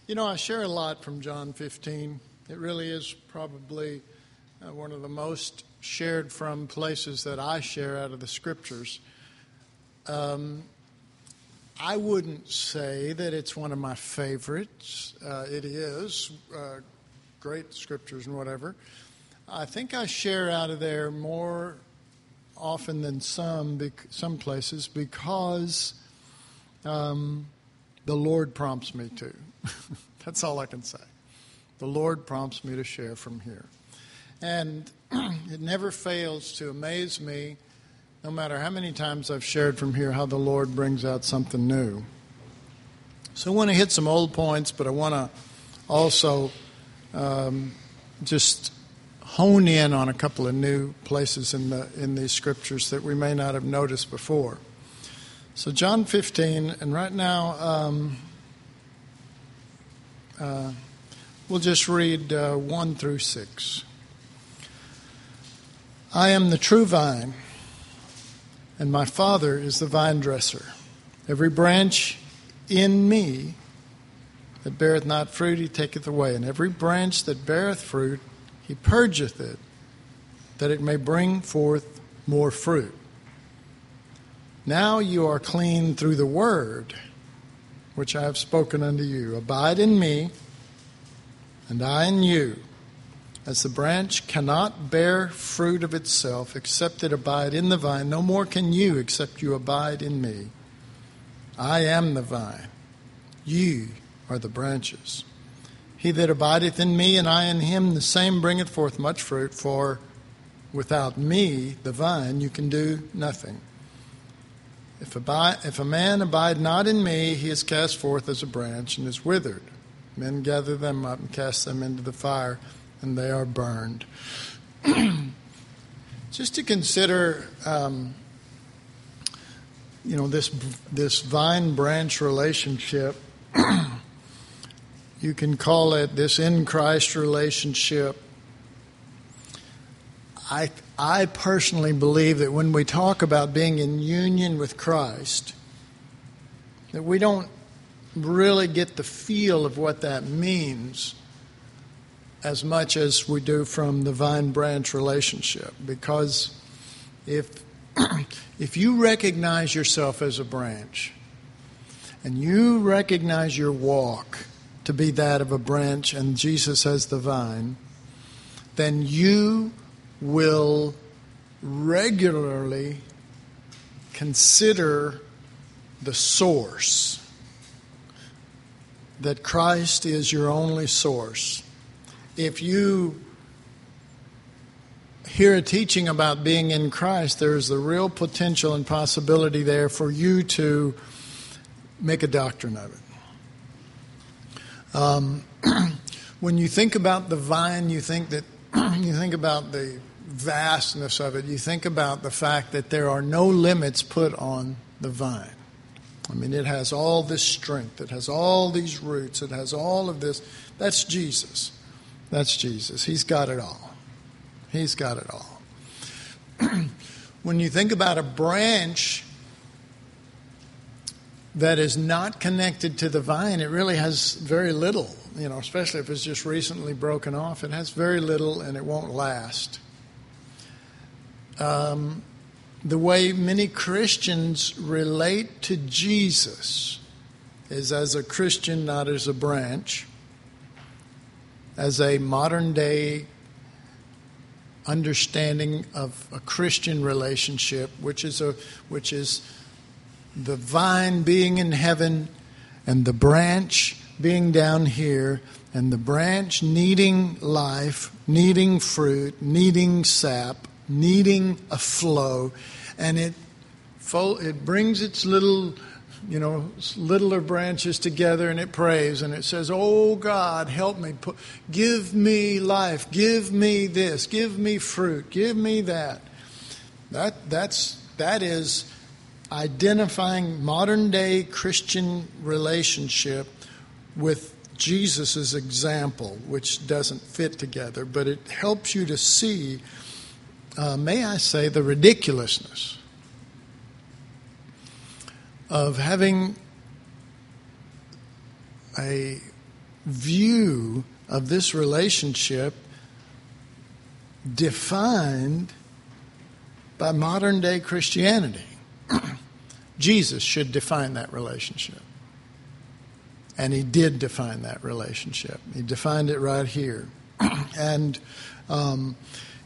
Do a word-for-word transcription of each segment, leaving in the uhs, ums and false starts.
You know, I share a lot from John fifteen. It really is probably uh, one of the most shared from places that I share out of the Scriptures. Um, I wouldn't say that it's one of my favorites. Uh, it is uh, great Scriptures and whatever. I think I share out of there more often than some bec- some places because um, the Lord prompts me to. That's all I can say. The Lord prompts me to share from here. And it never fails to amaze me, no matter how many times I've shared from here, how the Lord brings out something new. So I want to hit some old points, but I want to also um, just hone in on a couple of new places in the in these scriptures that we may not have noticed before. So John fifteen, and right now um, uh, we'll just read uh, one through six. I am the true vine, and my Father is the vine dresser. Every branch in me that beareth not fruit, he taketh away. And every branch that beareth fruit, he purgeth it, that it may bring forth more fruit. Now you are clean through the word which I have spoken unto you. Abide in me, and I in you. As the branch cannot bear fruit of itself except it abide in the vine, no more can you except you abide in me. I am the vine. Ye are the branches. He that abideth in me and I in him, the same bringeth forth much fruit, for without me, the vine, you can do nothing. If, abide, if a man abide not in me, he is cast forth as a branch and is withered. Men gather them up and cast them into the fire, and they are burned. Just to consider, um, you know, this this vine-branch relationship. You can call it this in Christ relationship. I I personally believe that when we talk about being in union with Christ, that we don't really get the feel of what that means as much as we do from the vine-branch relationship. Because if if you recognize yourself as a branch, and you recognize your walk to be that of a branch and Jesus as the vine, then you will regularly consider the source, that Christ is your only source. If you hear a teaching about being in Christ, there's the real potential and possibility there for you to make a doctrine of it. Um, when you think about the vine, you think that you think about the vastness of it. You think about the fact that there are no limits put on the vine. I mean, it has all this strength. It has all these roots. It has all of this. That's Jesus. That's Jesus. He's got it all. He's got it all. When you think about a branch that is not connected to the vine, it really has very little, you know, especially if it's just recently broken off. It has very little and it won't last. Um, the way many Christians relate to Jesus is as a Christian, not as a branch, as a modern day understanding of a Christian relationship, which is a which is the vine being in heaven and the branch being down here, and the branch needing life, needing fruit, needing sap, needing a flow, and it it brings its little, you know, littler branches together, and it prays, and it says, "Oh God, help me, put, give me life, give me this, give me fruit, give me that." That that's that is identifying modern day Christian relationship with Jesus' example, which doesn't fit together, but it helps you to see, uh, may I say, the ridiculousness of having a view of this relationship defined by modern day Christianity. Jesus should define that relationship. And he did define that relationship. He defined it right here. And um,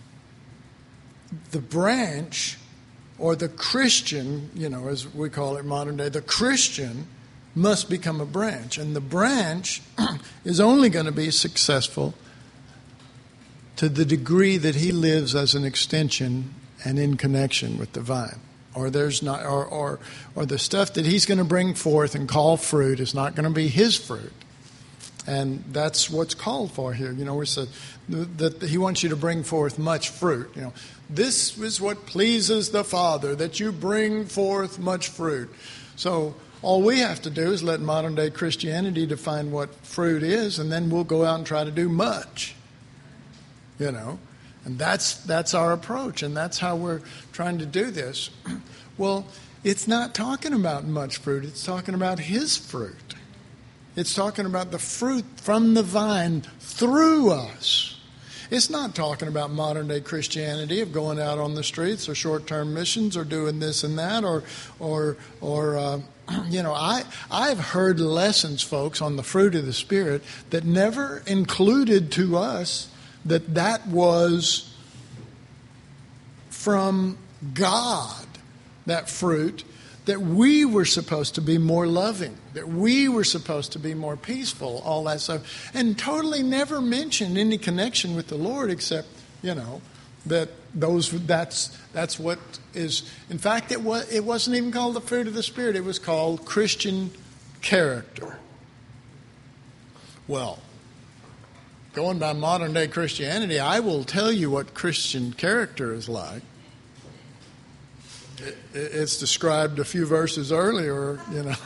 the branch, or the Christian, you know, as we call it modern day, the Christian must become a branch. And the branch is only going to be successful to the degree that he lives as an extension and in connection with the vine. Or there's not, or or or the stuff that he's going to bring forth and call fruit is not going to be his fruit, and that's what's called for here. You know, we said that he wants you to bring forth much fruit. You know, this is what pleases the Father, that you bring forth much fruit. So all we have to do is let modern day Christianity define what fruit is, and then we'll go out and try to do much. You know. And that's that's our approach, and that's how we're trying to do this. Well, it's not talking about much fruit. It's talking about his fruit. It's talking about the fruit from the vine through us. It's not talking about modern-day Christianity of going out on the streets or short-term missions or doing this and that or, or, or uh, you know, I, I've heard lessons, folks, on the fruit of the Spirit that never included to us that that was from God, that fruit, that we were supposed to be more loving, that we were supposed to be more peaceful, all that stuff, and totally never mentioned any connection with the Lord except, you know, that those that's that's what is. In fact, it was it wasn't even called the fruit of the Spirit. It was called Christian character. Well, going by modern day Christianity, I will tell you what Christian character is like. It, it's described a few verses earlier, you know,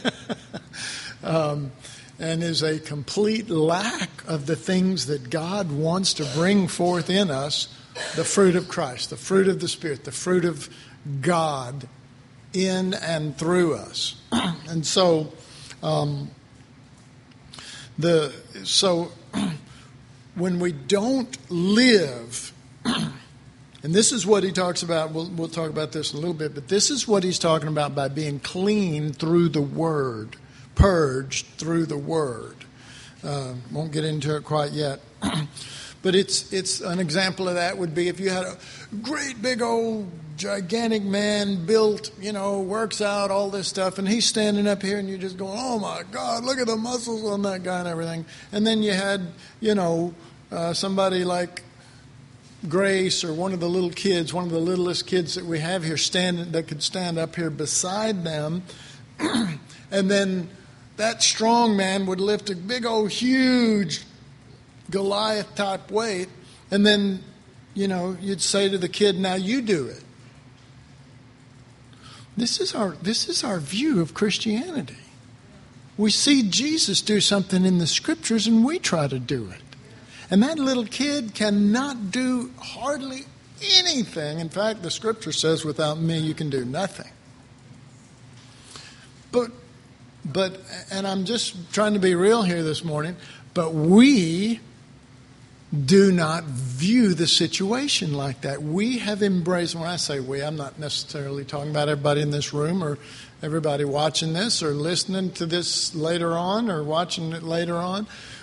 um, and is a complete lack of the things that God wants to bring forth in us, the fruit of Christ, the fruit of the Spirit, the fruit of God in and through us. And so, um, the so. When we don't live, and this is what he talks about, we'll, we'll talk about this in a little bit, but this is what he's talking about by being clean through the Word, purged through the Word. Uh, won't get into it quite yet. But it's it's an example of that would be if you had a great big old gigantic man built, you know, works out, all this stuff, and he's standing up here and you're just going, oh my God, look at the muscles on that guy and everything. And then you had, you know, uh, somebody like Grace or one of the little kids, one of the littlest kids that we have here standing, that could stand up here beside them. And then that strong man would lift a big old huge Goliath type weight, and then, you know, you'd say to the kid, now you do it. This is our this is our view of Christianity. We see Jesus do something in the Scriptures and we try to do it. And that little kid cannot do hardly anything. In fact, the Scripture says, without me you can do nothing. But but and I'm just trying to be real here this morning, but we do not view the situation like that. We have embraced, when I say we, I'm not necessarily talking about everybody in this room or everybody watching this or listening to this later on or watching it later on.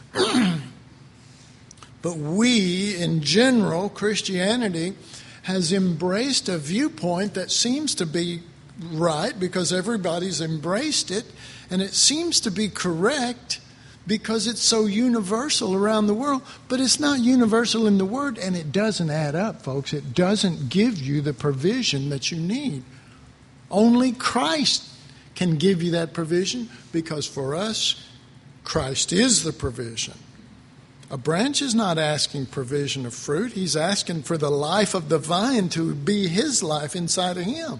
But we, in general, Christianity has embraced a viewpoint that seems to be right because everybody's embraced it, and it seems to be correct because it's so universal around the world, but it's not universal in the Word, and it doesn't add up, folks. It doesn't give you the provision that you need. Only Christ can give you that provision, because for us, Christ is the provision. A branch is not asking provision of fruit. He's asking for the life of the vine to be his life inside of him.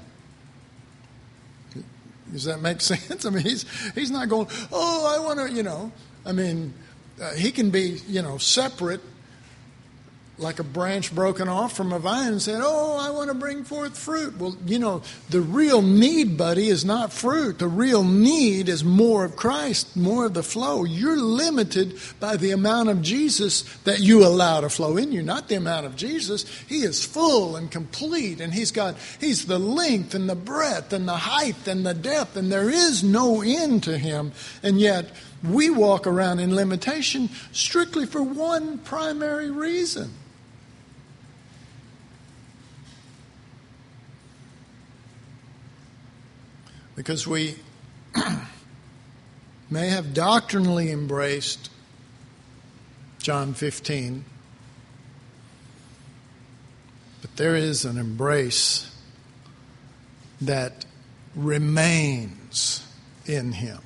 Does that make sense? I mean, he's he's not going, oh, I want to, you know. I mean, uh, he can be, you know, separate like a branch broken off from a vine and said, oh, I want to bring forth fruit. Well, you know, the real need, buddy, is not fruit. The real need is more of Christ, more of the flow. You're limited by the amount of Jesus that you allow to flow in you, not the amount of Jesus. He is full and complete, and he's got, he's the length and the breadth and the height and the depth, and there is no end to him. And yet we walk around in limitation strictly for one primary reason. Because we may have doctrinally embraced John fifteen, but there is an embrace that remains in him.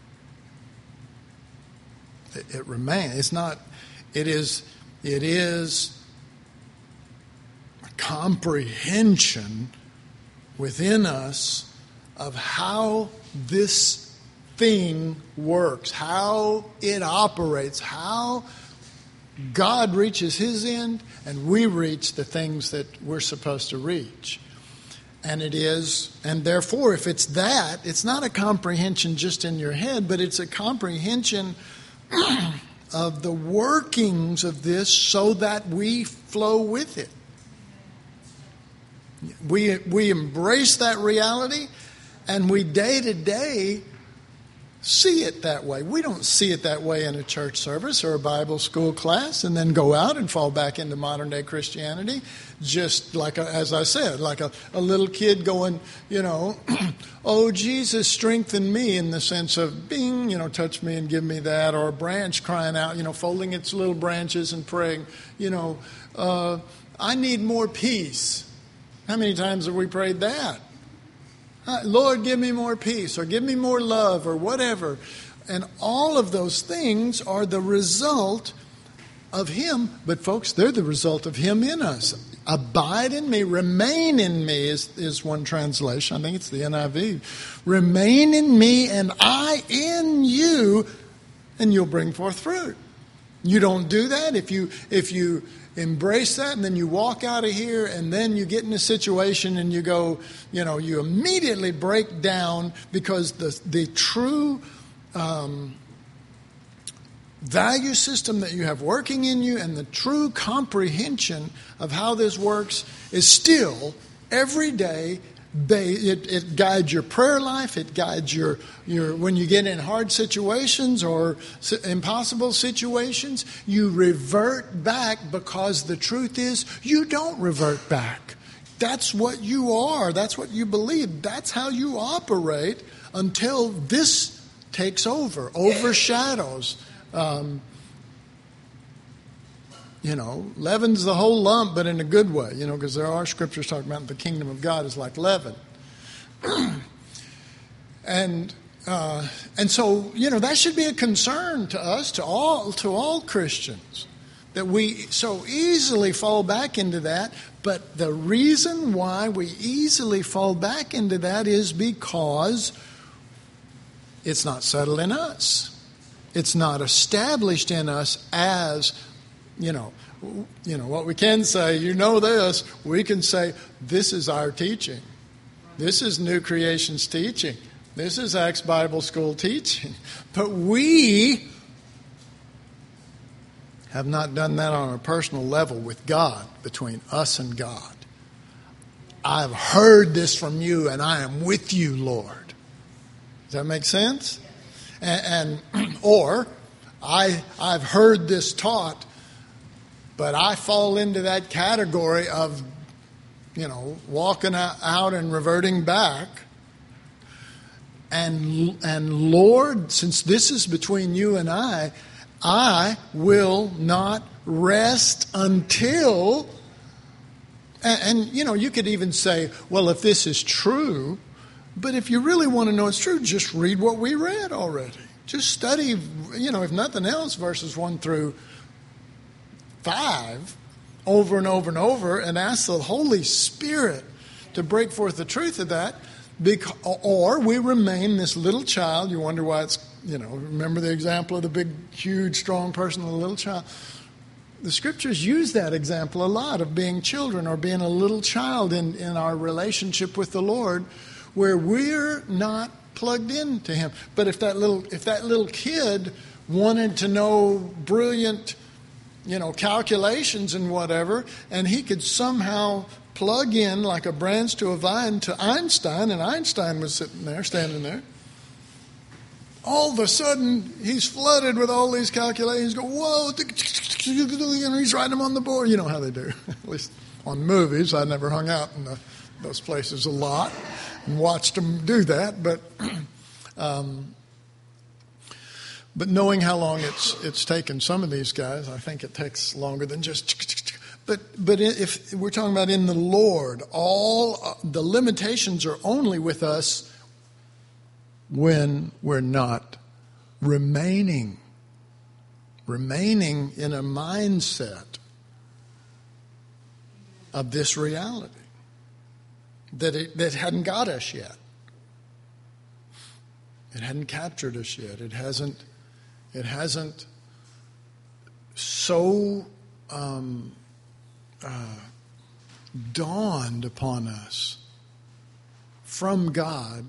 It, it remains. It's not, it is, it is a comprehension within us of how this thing works, how it operates, how God reaches his end and we reach the things that we're supposed to reach. And it is, and therefore, if it's that, it's not a comprehension just in your head, but it's a comprehension of the workings of this so that we flow with it. We, we embrace that reality. And we day to day see it that way. We don't see it that way in a church service or a Bible school class and then go out and fall back into modern day Christianity. Just like, a, as I said, like a, a little kid going, you know, oh, Jesus, strengthen me, in the sense of being, you know, touch me and give me that. Or a branch crying out, you know, folding its little branches and praying, you know, uh, I need more peace. How many times have we prayed that? Lord, give me more peace, or give me more love, or whatever. And all of those things are the result of him. But folks, they're the result of him in us. Abide in me, remain in me is, is one translation. I think it's the N I V. Remain in me and I in you, and you'll bring forth fruit. You don't do that if you if you embrace that and then you walk out of here and then you get in a situation and you go, you know, you immediately break down because the the true um, value system that you have working in you and the true comprehension of how this works is still every day. It, it guides your prayer life. It guides your, your when you get in hard situations or impossible situations, you revert back, because the truth is you don't revert back. That's what you are. That's what you believe. That's how you operate until this takes over, overshadows. Um, You know, leaven's the whole lump, but in a good way, you know, because there are scriptures talking about the kingdom of God is like leaven. and uh, and so, you know, that should be a concern to us, to all, to all Christians, that we so easily fall back into that. But the reason why we easily fall back into that is because it's not settled in us. It's not established in us as You know, you know what we can say, you know this, we can say, this is our teaching. This is New Creation's teaching. This is Acts Bible School teaching. But we have not done that on a personal level with God, between us and God. I've heard this from you and I am with you, Lord. Does that make sense? And, and or I I've heard this taught, but I fall into that category of, you know, walking out and reverting back. And, and Lord, since this is between you and I, I will not rest until... And, and, you know, you could even say, well, if this is true, but if you really want to know it's true, just read what we read already. Just study, you know, if nothing else, verses one through five over and over and over, and ask the Holy Spirit to break forth the truth of that. Because, or we remain this little child. You wonder why it's, you know, remember the example of the big, huge, strong person and the little child. the scriptures use that example a lot of being children or being a little child in, in our relationship with the Lord, where we're not plugged into Him. But if that little if that little kid wanted to know brilliant, you know, calculations and whatever, and he could somehow plug in like a branch to a vine to Einstein, and Einstein was sitting there, standing there, all of a sudden he's flooded with all these calculations. Go, whoa, and he's writing them on the board. You know how they do, at least on movies. I never hung out in the, those places a lot and watched them do that, but um, but knowing how long it's it's taken some of these guys, I think it takes longer than just. But but if we're talking about in the Lord, all uh, the limitations are only with us when we're not remaining, remaining in a mindset of this reality that it that hadn't got us yet. It hadn't captured us yet. It hasn't. It hasn't so um, uh, dawned upon us from God,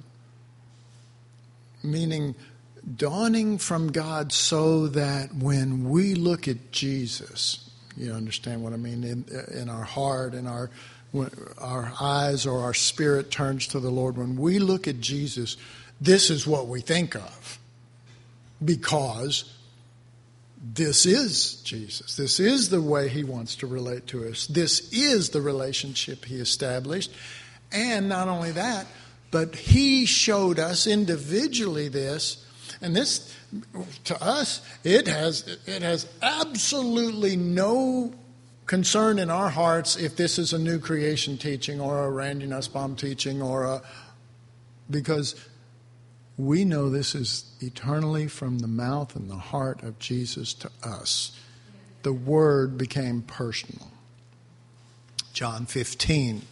meaning dawning from God so that when we look at Jesus, you understand what I mean, in, in our heart, in our our eyes or our spirit turns to the Lord. When we look at Jesus, this is what we think of. Because this is Jesus. This is the way He wants to relate to us. This is the relationship He established. And not only that, but He showed us individually this. And this, to us, it has it has absolutely no concern in our hearts if this is a new creation teaching or a Randy Nussbaum teaching or a... Because we know this is eternally from the mouth and the heart of Jesus to us. The Word became personal. John fifteen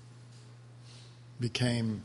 became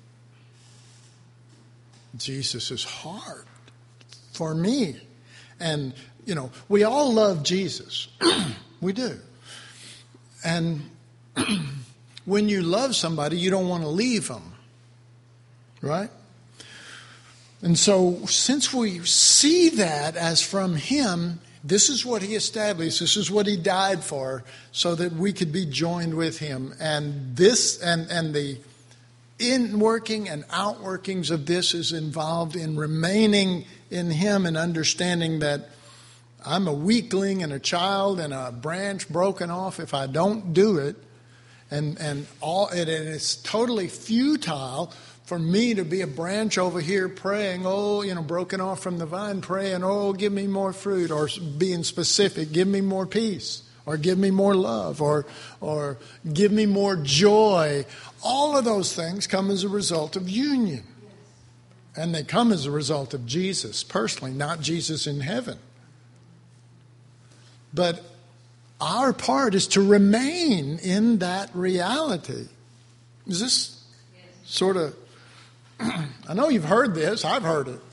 Jesus' heart for me. And, you know, we all love Jesus. We do. And when you love somebody, you don't want to leave them. Right? And so since we see that as from Him, this is what He established. This is what He died for, so that we could be joined with Him. And this and, and the inworking and outworkings of this is involved in remaining in Him and understanding that I'm a weakling and a child and a branch broken off if I don't do it. And and all and it's totally futile for me to be a branch over here praying, oh, you know, broken off from the vine, praying, oh, give me more fruit, or being specific, give me more peace, or give me more love, or or give me more joy. All of those things come as a result of union. And they come as a result of Jesus personally, not Jesus in heaven. But our part is to remain in that reality. Is this sort of... I know you've heard this. I've heard it.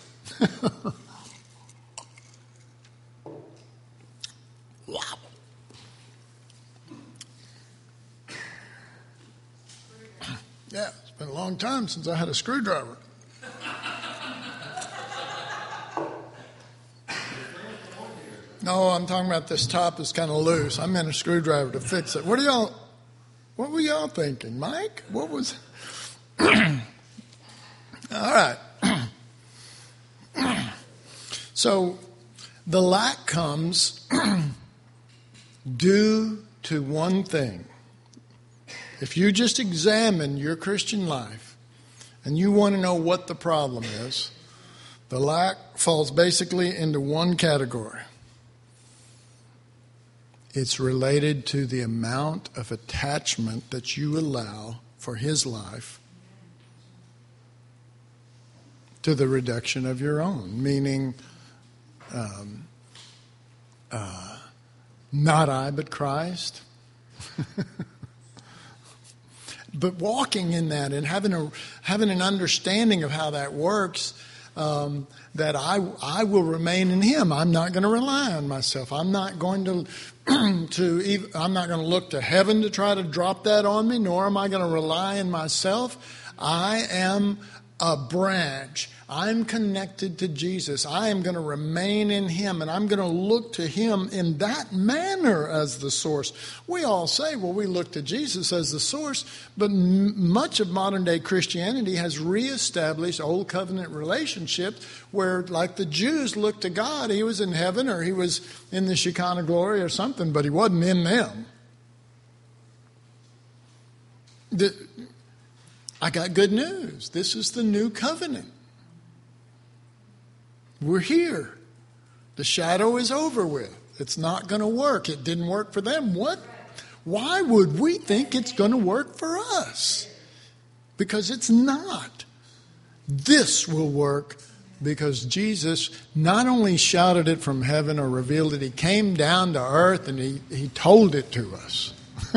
Wow. Yeah, it's been a long time since I had a screwdriver. No, I'm talking about this top is kind of loose. I meant a screwdriver to fix it. What are y'all, what were y'all thinking? Mike? What was... All right. So the lack comes due to one thing. If you just examine your Christian life and you want to know what the problem is, the lack falls basically into one category. It's related to the amount of attachment that you allow for His life to the reduction of your own, meaning um, uh, not I, but Christ. But walking in that and having a having an understanding of how that works, Um, that I I will remain in Him. I'm not going to rely on myself. I'm not going to to even, I'm not going to look to heaven to try to drop that on me. Nor am I going to rely on myself. I am a branch. I'm connected to Jesus. I am going to remain in Him, and I'm going to look to Him in that manner as the source. We all say, well, we look to Jesus as the source, but m- much of modern day Christianity has reestablished old covenant relationships where, like the Jews looked to God, He was in heaven or He was in the Shekinah glory or something, but He wasn't in them. The, I got good news. This is the new covenant. We're here. The shadow is over with. It's not going to work. It didn't work for them. What? Why would we think it's going to work for us? Because it's not. This will work because Jesus not only shouted it from heaven or revealed it, He came down to earth and He, he told it to us.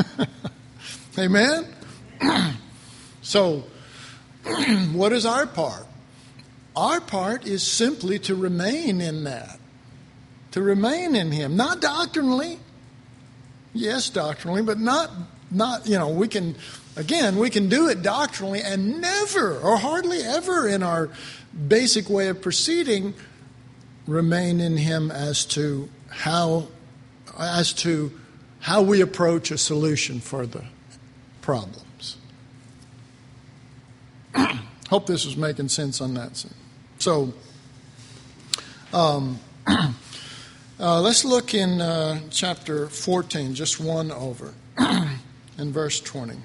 Amen? So, what is our part? Our part is simply to remain in that. To remain in Him. Not doctrinally. Yes, doctrinally, but not, not, you know, we can, again, we can do it doctrinally and never, or hardly ever in our basic way of proceeding, remain in Him as to how, as to how we approach a solution for the problems. Hope this is making sense on that sense. So, um, uh, let's look in uh, chapter fourteen, just one over, in verse twenty.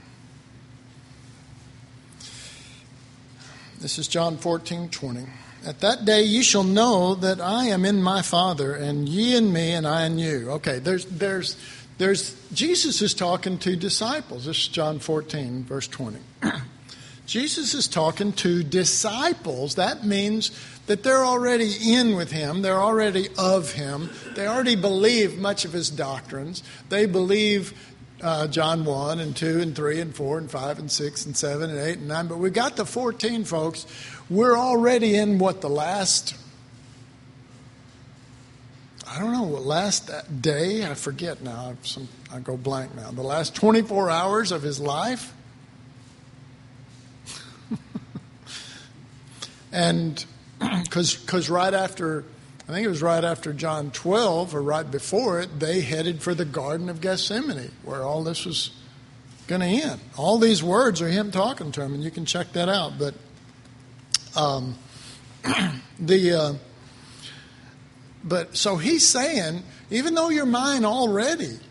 This is John fourteen, twenty. At that day ye shall know that I am in my Father, and ye in me, and I in you. Okay, there's, there's, there's, Jesus is talking to disciples. This is John fourteen, verse twenty. Jesus is talking to disciples. That means that they're already in with Him. They're already of Him. They already believe much of His doctrines. They believe uh, John one and two and three and four and five and six and seven and eight and nine. But we got to fourteen, folks. We're already in what, the last, I don't know, last day? I forget now. Some, I go blank now. The last twenty-four hours of His life. And because because right after, I think it was right after John twelve, or right before it, they headed for the Garden of Gethsemane, where all this was going to end. All these words are Him talking to them, and you can check that out. But um, the uh, but so He's saying, even though you're mine already,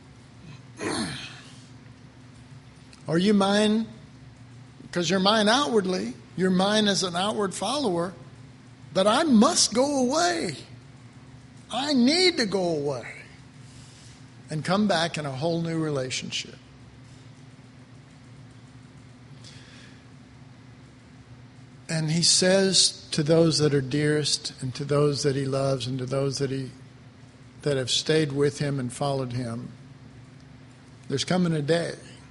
are you mine? Because you're mine outwardly. You're mine as an outward follower, but I must go away. I need to go away and come back in a whole new relationship. And He says to those that are dearest, and to those that He loves, and to those that He that have stayed with Him and followed Him, there's coming a day.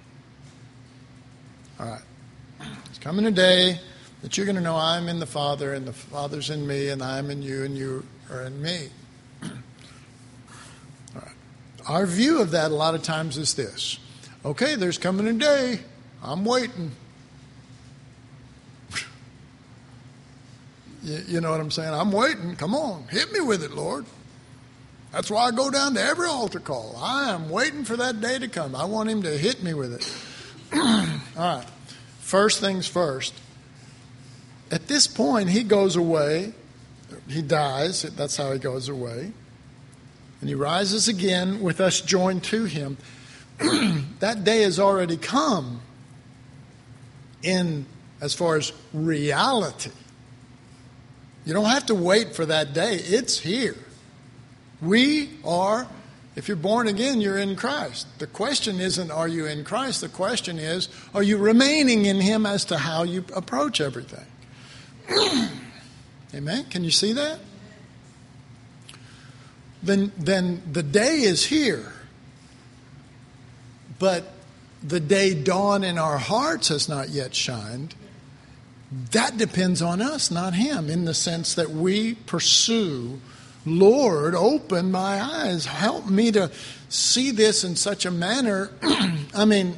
All right. There's coming a day that you're going to know I'm in the Father, and the Father's in me, and I'm in you, and you are in me. All right. Our view of that a lot of times is this. Okay, there's coming a day. I'm waiting. you, you know what I'm saying? I'm waiting. Come on. Hit me with it, Lord. That's why I go down to every altar call. I am waiting for that day to come. I want Him to hit me with it. All right. First things first. At this point, He goes away. He dies. That's how He goes away. And He rises again with us joined to Him. That day has already come in as far as reality. You don't have to wait for that day. It's here. We are, if you're born again, you're in Christ. The question isn't, are you in Christ? The question is, are you remaining in Him as to how you approach everything? Amen? Can you see that? Then, then the day is here. But the day dawn in our hearts has not yet shined. that depends on us, not him, in the sense that we pursue, Lord, open my eyes. Help me to see this in such a manner. I mean,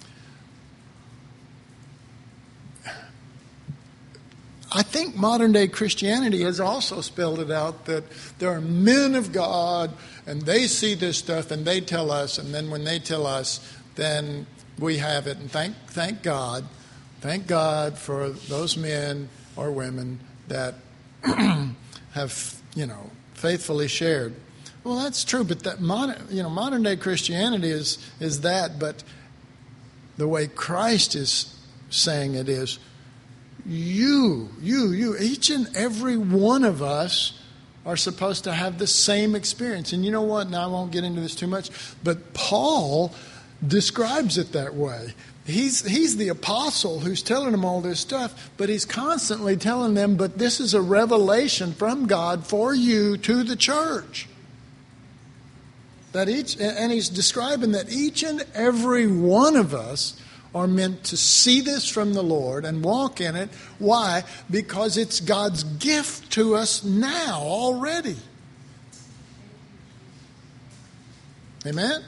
I think modern day Christianity has also spelled it out that there are men of God and they see this stuff and they tell us, and then when they tell us, then we have it. And thank thank God, thank God for those men or women that have, you know, faithfully shared. Well, that's true, but that modern, you know, modern day Christianity is is that, but the way Christ is saying it is, you, you, you, each and every one of us are supposed to have the same experience. And you know what? Now I won't get into this too much, but Paul describes it that way. He's he's the apostle who's telling them all this stuff, but he's constantly telling them, but this is a revelation from God for you to the church. That each, and he's describing that each and every one of us are meant to see this from the Lord and walk in it. Why? Because it's God's gift to us now already. Amen?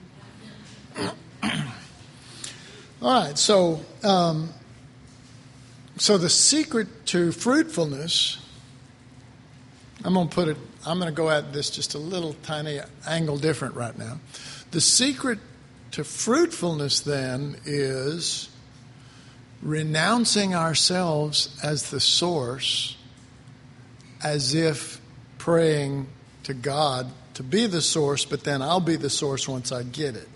All right, so um, so the secret to fruitfulness, I'm going to put it, I'm going to go at this just a little tiny angle different right now. The secret to fruitfulness then is renouncing ourselves as the source, as if praying to God to be the source, but then I'll be the source once I get it.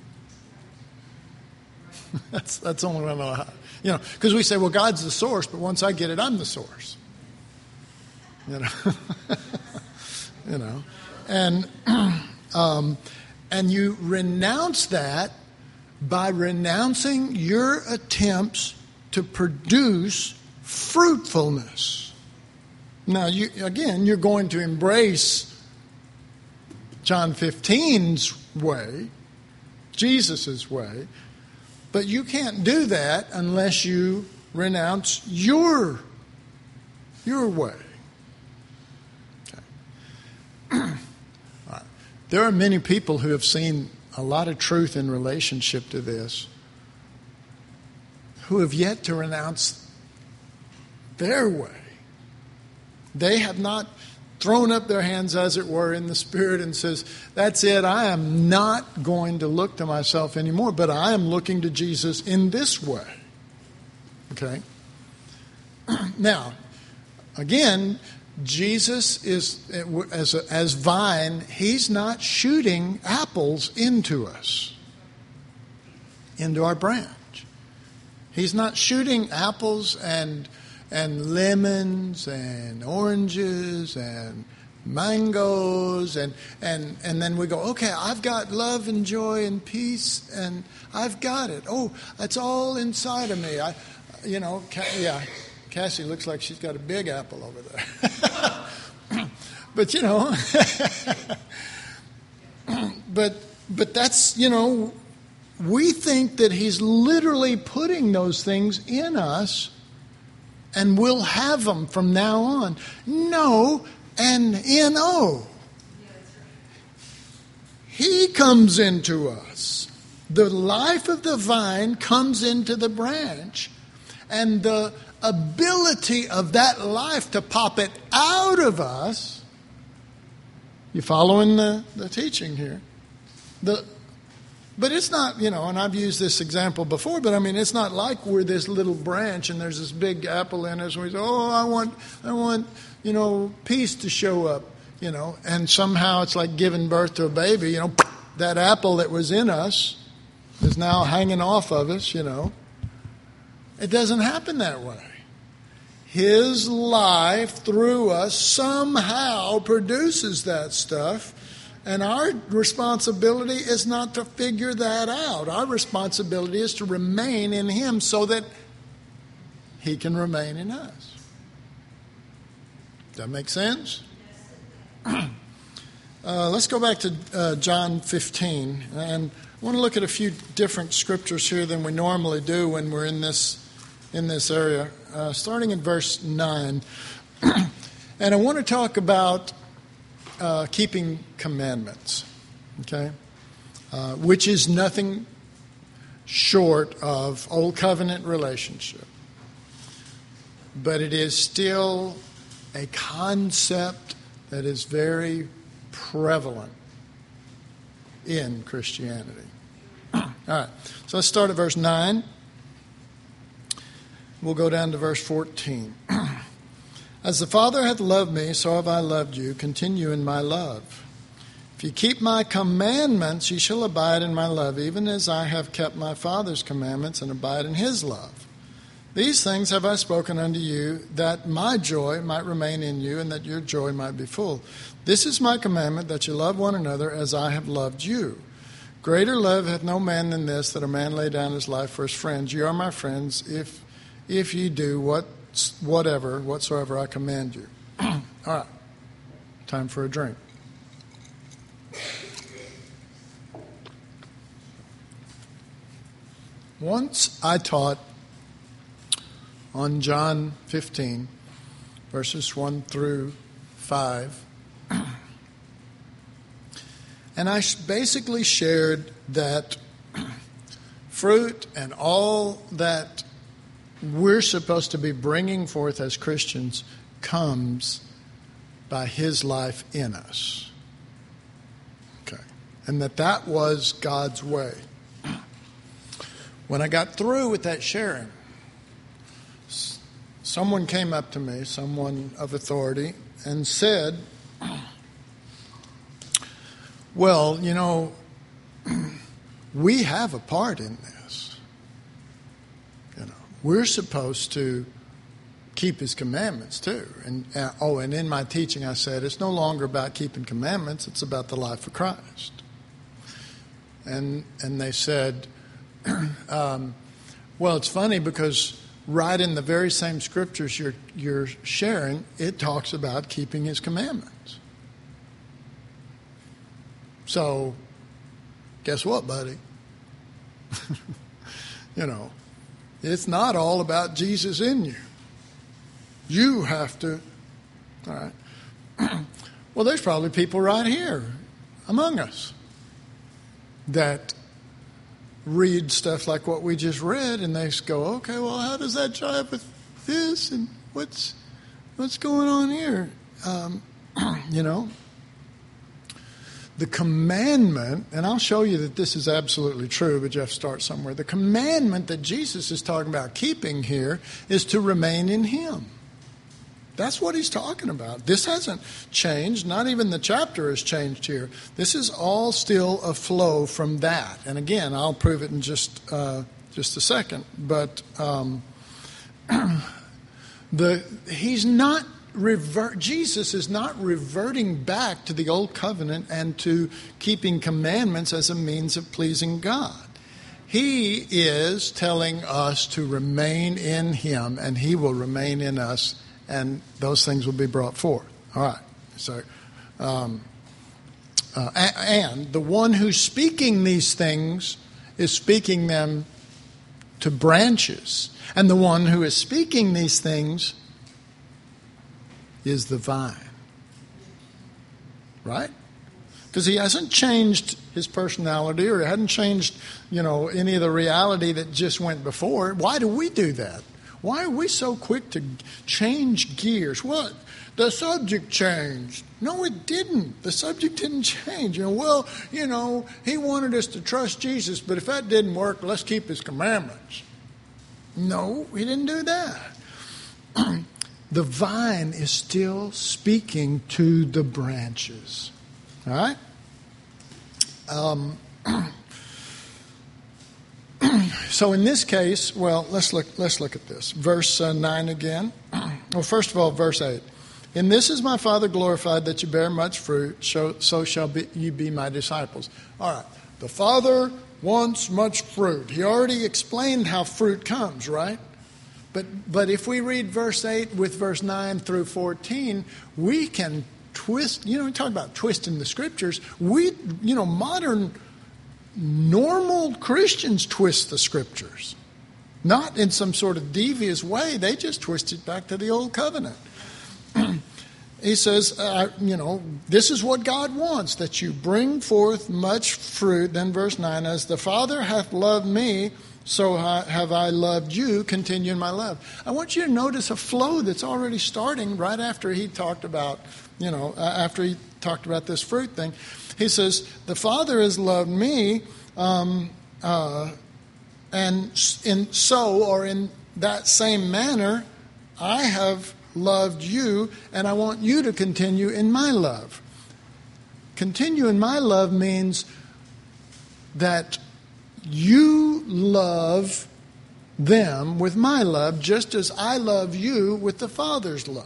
That's that's the only way I know how. You know, because we say, well, God's the source, but once I get it, I'm the source. You know, you know, and um, and you renounce that by renouncing your attempts to produce fruitfulness. Now, you again, you're going to embrace John fifteen's way, Jesus' way. But you can't do that unless you renounce your, your way. Okay. All right. There are many people who have seen a lot of truth in relationship to this who have yet to renounce their way. They have not thrown up their hands, as it were, in the Spirit and says, that's it, I am not going to look to myself anymore, but I am looking to Jesus in this way. Okay? Now, again, Jesus is, as, a, as vine, he's not shooting apples into us, into our branch. He's not shooting apples and and lemons and oranges and mangoes and and and then we go, okay, I've got love and joy and peace and I've got it. Oh, it's all inside of me. I, you know, yeah, Cassie looks like she's got a big apple over there. But you know, but but that's, you know, we think that he's literally putting those things in us. And we'll have them from now on. No, and N O. He comes into us. The life of the vine comes into the branch. And the ability of that life to pop it out of us. You following the, the teaching here? The But it's not, you know, and I've used this example before, but I mean, it's not like we're this little branch and there's this big apple in us and we say, oh, I want, I want, you know, peace to show up, you know, and somehow it's like giving birth to a baby, you know, that apple that was in us is now hanging off of us, you know. It doesn't happen that way. His life through us somehow produces that stuff. And our responsibility is not to figure that out. Our responsibility is to remain in him so that he can remain in us. Does that make sense? uh, let's go back to uh, John fifteen. And I want to look at a few different scriptures here than we normally do when we're in this, in this area. uh, starting in verse nine. And I want to talk about uh, keeping commandments, okay, uh, which is nothing short of old covenant relationship. But it is still a concept that is very prevalent in Christianity. All right, so let's start at verse nine. We'll go down to verse fourteen. As the Father hath loved me, so have I loved you. Continue in my love. If you keep my commandments, ye shall abide in my love, even as I have kept my Father's commandments and abide in his love. These things have I spoken unto you, that my joy might remain in you, and that your joy might be full. This is my commandment, that you love one another as I have loved you. Greater love hath no man than this, that a man lay down his life for his friends. You are my friends, if if ye do what whatever, whatsoever I command you. All right, time for a drink. Once I taught on John fifteen, verses one through five, and I basically shared that fruit and all that we're supposed to be bringing forth as Christians comes by his life in us. Okay. And that that was God's way. When I got through with that sharing, someone came up to me, someone of authority, and said, well, you know, we have a part in this. You know, we're supposed to keep his commandments too. And uh, oh, and in my teaching I said it's no longer about keeping commandments, it's about the life of Christ. And and they said, um, well, it's funny because right in the very same scriptures you're you're sharing, it talks about keeping his commandments. So, guess what, buddy? You know, it's not all about Jesus in you. You have to, all right. Well, there's probably people right here among us that read stuff like what we just read, and they go, okay, well, how does that jive with this? And what's what's going on here? Um, you know, the commandment, and I'll show you that this is absolutely true, but you have to start somewhere. The commandment that Jesus is talking about keeping here is to remain in him. That's what he's talking about. This hasn't changed. Not even the chapter has changed here. This is all still a flow from that. And again, I'll prove it in just uh, just a second. But um, the he's not revert. Jesus is not reverting back to the old covenant and to keeping commandments as a means of pleasing God. He is telling us to remain in him, and he will remain in us, and those things will be brought forth. All right. So, um, uh, and the one who's speaking these things is speaking them to branches. And the one who is speaking these things is the vine. Right? Because he hasn't changed his personality, or he hadn't changed, you know, any of the reality that just went before. Why do we do that? Why are we so quick to change gears? What? The subject changed. No, it didn't. The subject didn't change. You know, well, you know, he wanted us to trust Jesus, but if that didn't work, let's keep his commandments. No, he didn't do that. The vine is still speaking to the branches. All right? Um, so in this case, well, let's look. Let's look at this. Verse uh, nine again. Well, first of all, verse eight. In this is my Father glorified, that you bear much fruit, so, so shall be, you be my disciples. All right. The Father wants much fruit. He already explained how fruit comes, right? But but if we read verse eight with verse nine through fourteen, we can twist, you know, we talk about twisting the scriptures. We, you know, modern, normal Christians twist the scriptures. Not in some sort of devious way. They just twist it back to the old covenant. He says, uh, you know, this is what God wants, that you bring forth much fruit. Then verse nine, as the Father hath loved me, so have I loved you, continue in my love. I want you to notice a flow that's already starting right after he talked about, you know, uh, after he talked about this fruit thing. He says, the Father has loved me, um, uh, and in so, or in that same manner, I have loved you, and I want you to continue in my love. Continue in my love means that you love them with my love just as I love you with the Father's love.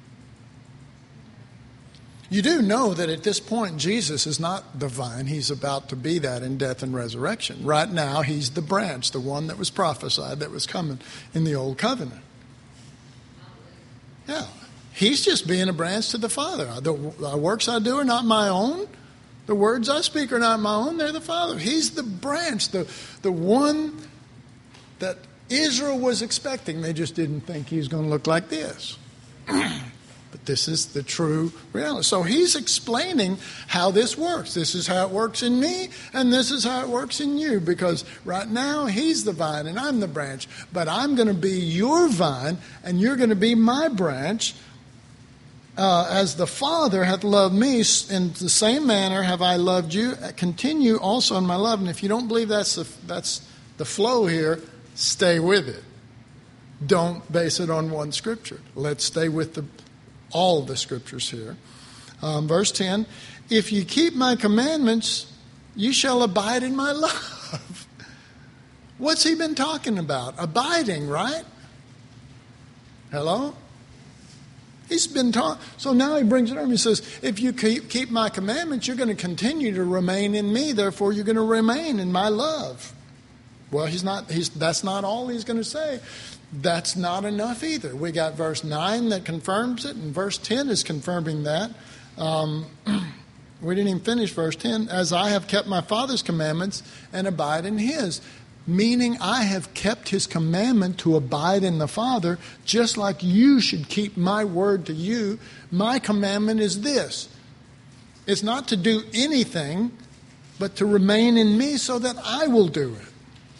You do know that at this point Jesus is not the vine. He's about to be that in death and resurrection. Right now he's the branch, the one that was prophesied that was coming in the old covenant. Yeah, he's just being a branch to the Father. The works I do are not my own. The words I speak are not my own. They're the Father. He's the branch, the, the one that Israel was expecting. They just didn't think he was going to look like this. But this is the true reality. So he's explaining how this works. This is how it works in me, and this is how it works in you. Because right now, he's the vine, and I'm the branch. But I'm going to be your vine, and you're going to be my branch. Uh, as the Father hath loved me, in the same manner have I loved you. Continue also in my love. And if you don't believe that's the, that's the flow here, stay with it. Don't base it on one scripture. Let's stay with the all of the scriptures here. Um, verse ten, if you keep my commandments, you shall abide in my love. What's he been talking about? Abiding, right? Hello? He's been taught. So now he brings it up. He says, if you keep, keep my commandments, you're going to continue to remain in me. Therefore, you're going to remain in my love. Well, he's not. He's that's not all he's going to say. That's not enough either. We got verse nine that confirms it, and verse ten is confirming that. Um, we didn't even finish verse ten. As I have kept my Father's commandments and abide in his. Meaning I have kept his commandment to abide in the Father, just like you should keep my word to you. My commandment is this. It's not to do anything, but to remain in me so that I will do it.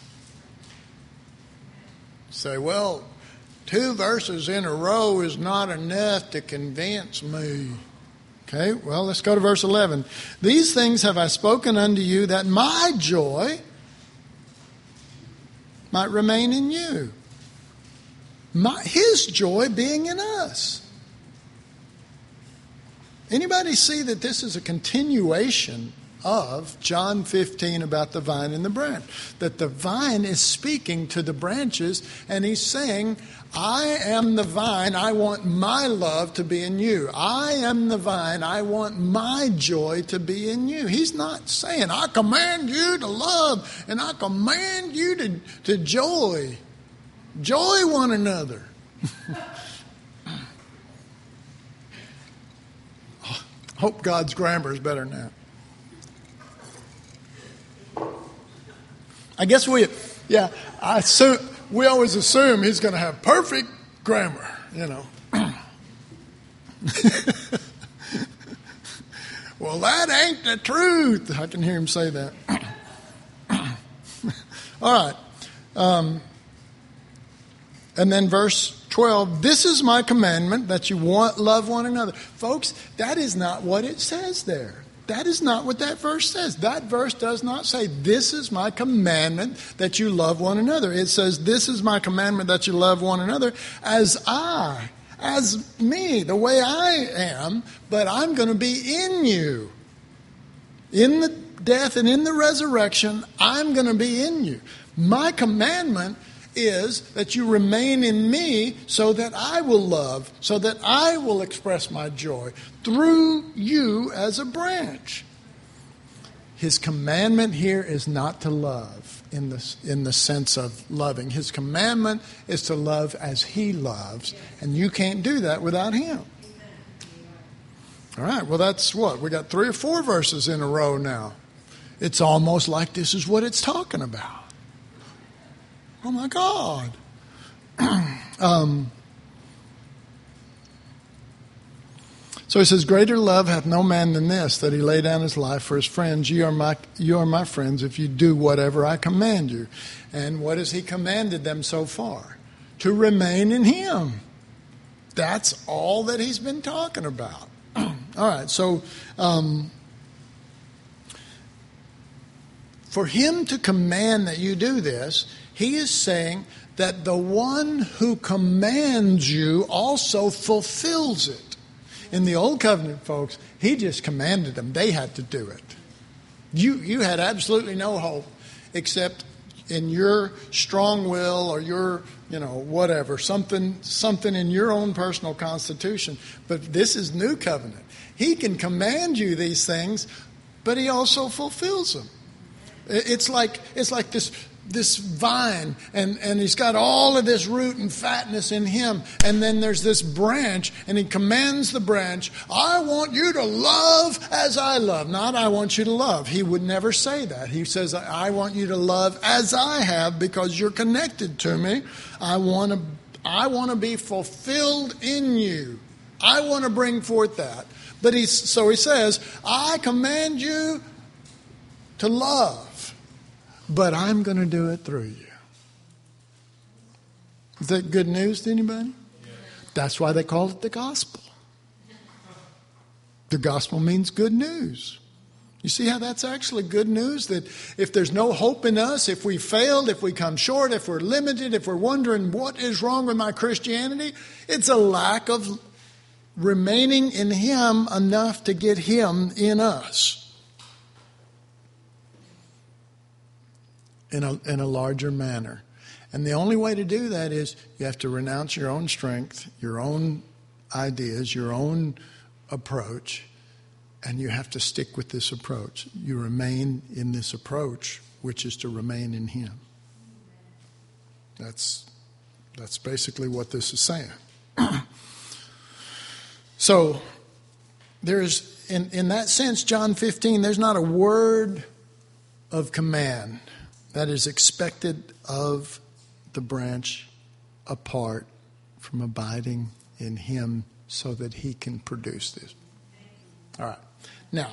Say, well, two verses in a row is not enough to convince me. Okay, well, let's go to verse eleven. These things have I spoken unto you, that my joy might remain in you. My, his joy being in us. Anybody see that this is a continuation of John fifteen about the vine and the branch? That the vine is speaking to the branches, and he's saying, I am the vine, I want my love to be in you. I am the vine, I want my joy to be in you. He's not saying, I command you to love, and I command you to, to joy. Joy one another. Hope God's grammar is better now. I guess we, yeah, I assume, we always assume he's going to have perfect grammar, you know. Well, that ain't the truth. I can hear him say that. All right. Um, and then verse twelve, this is my commandment, that you want, love one another. Folks, that is not what it says there. That is not what that verse says. That verse does not say, this is my commandment that you love one another. It says, this is my commandment that you love one another as I, as me, the way I am, but I'm going to be in you. In the death and in the resurrection, I'm going to be in you. My commandment is that you remain in me so that I will love, so that I will express my joy through you as a branch. His commandment here is not to love in the, in the sense of loving. His commandment is to love as he loves, and you can't do that without him. All right, well, that's what? We got three or four verses in a row now. It's almost like this is what it's talking about. Oh my God. um, so he says, greater love hath no man than this, that he lay down his life for his friends. You are my, you are my friends if you do whatever I command you. And what has he commanded them so far? To remain in him. That's all that he's been talking about. All right, so um, for him to command that you do this, he is saying that the one who commands you also fulfills it. In the Old Covenant, folks, he just commanded them. They had to do it. You, you had absolutely no hope except in your strong will or your, you know, whatever, something, something in your own personal constitution. But this is New Covenant. He can command you these things, but he also fulfills them. It's like, it's like this... this vine, and, and he's got all of this root and fatness in him, and then there's this branch, and he commands the branch, I want you to love as I love, not I want you to love. He would never say that. He says, I want you to love as I have because you're connected to me. I want to I want to be fulfilled in you. I want to bring forth that. But he's, so he says, I command you to love. But I'm going to do it through you. Is that good news to anybody? Yes. That's why they call it the gospel. The gospel means good news. You see how that's actually good news? That if there's no hope in us, if we failed, if we come short, if we're limited, if we're wondering what is wrong with my Christianity, it's a lack of remaining in him enough to get him in us. In a, in a larger manner. And the only way to do that is you have to renounce your own strength, your own ideas, your own approach, and you have to stick with this approach. You remain in this approach, which is to remain in him. That's, that's basically what this is saying. So there's, in, in that sense, John fifteen, there's not a word of command that is expected of the branch apart from abiding in him so that he can produce this. All right. Now,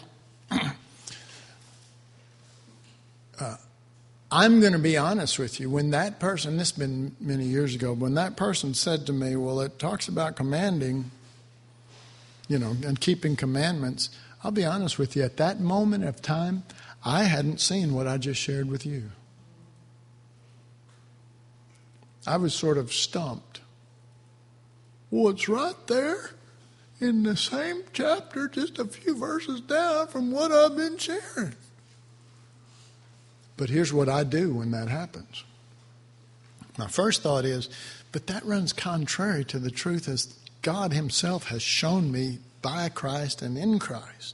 uh, I'm going to be honest with you. When that person, this has been many years ago, when that person said to me, well, it talks about commanding, you know, and keeping commandments, I'll be honest with you. At that moment of time, I hadn't seen what I just shared with you. I was sort of stumped. Well, it's right there in the same chapter, just a few verses down from what I've been sharing. But here's what I do when that happens. My first thought is, but that runs contrary to the truth as God himself has shown me by Christ and in Christ.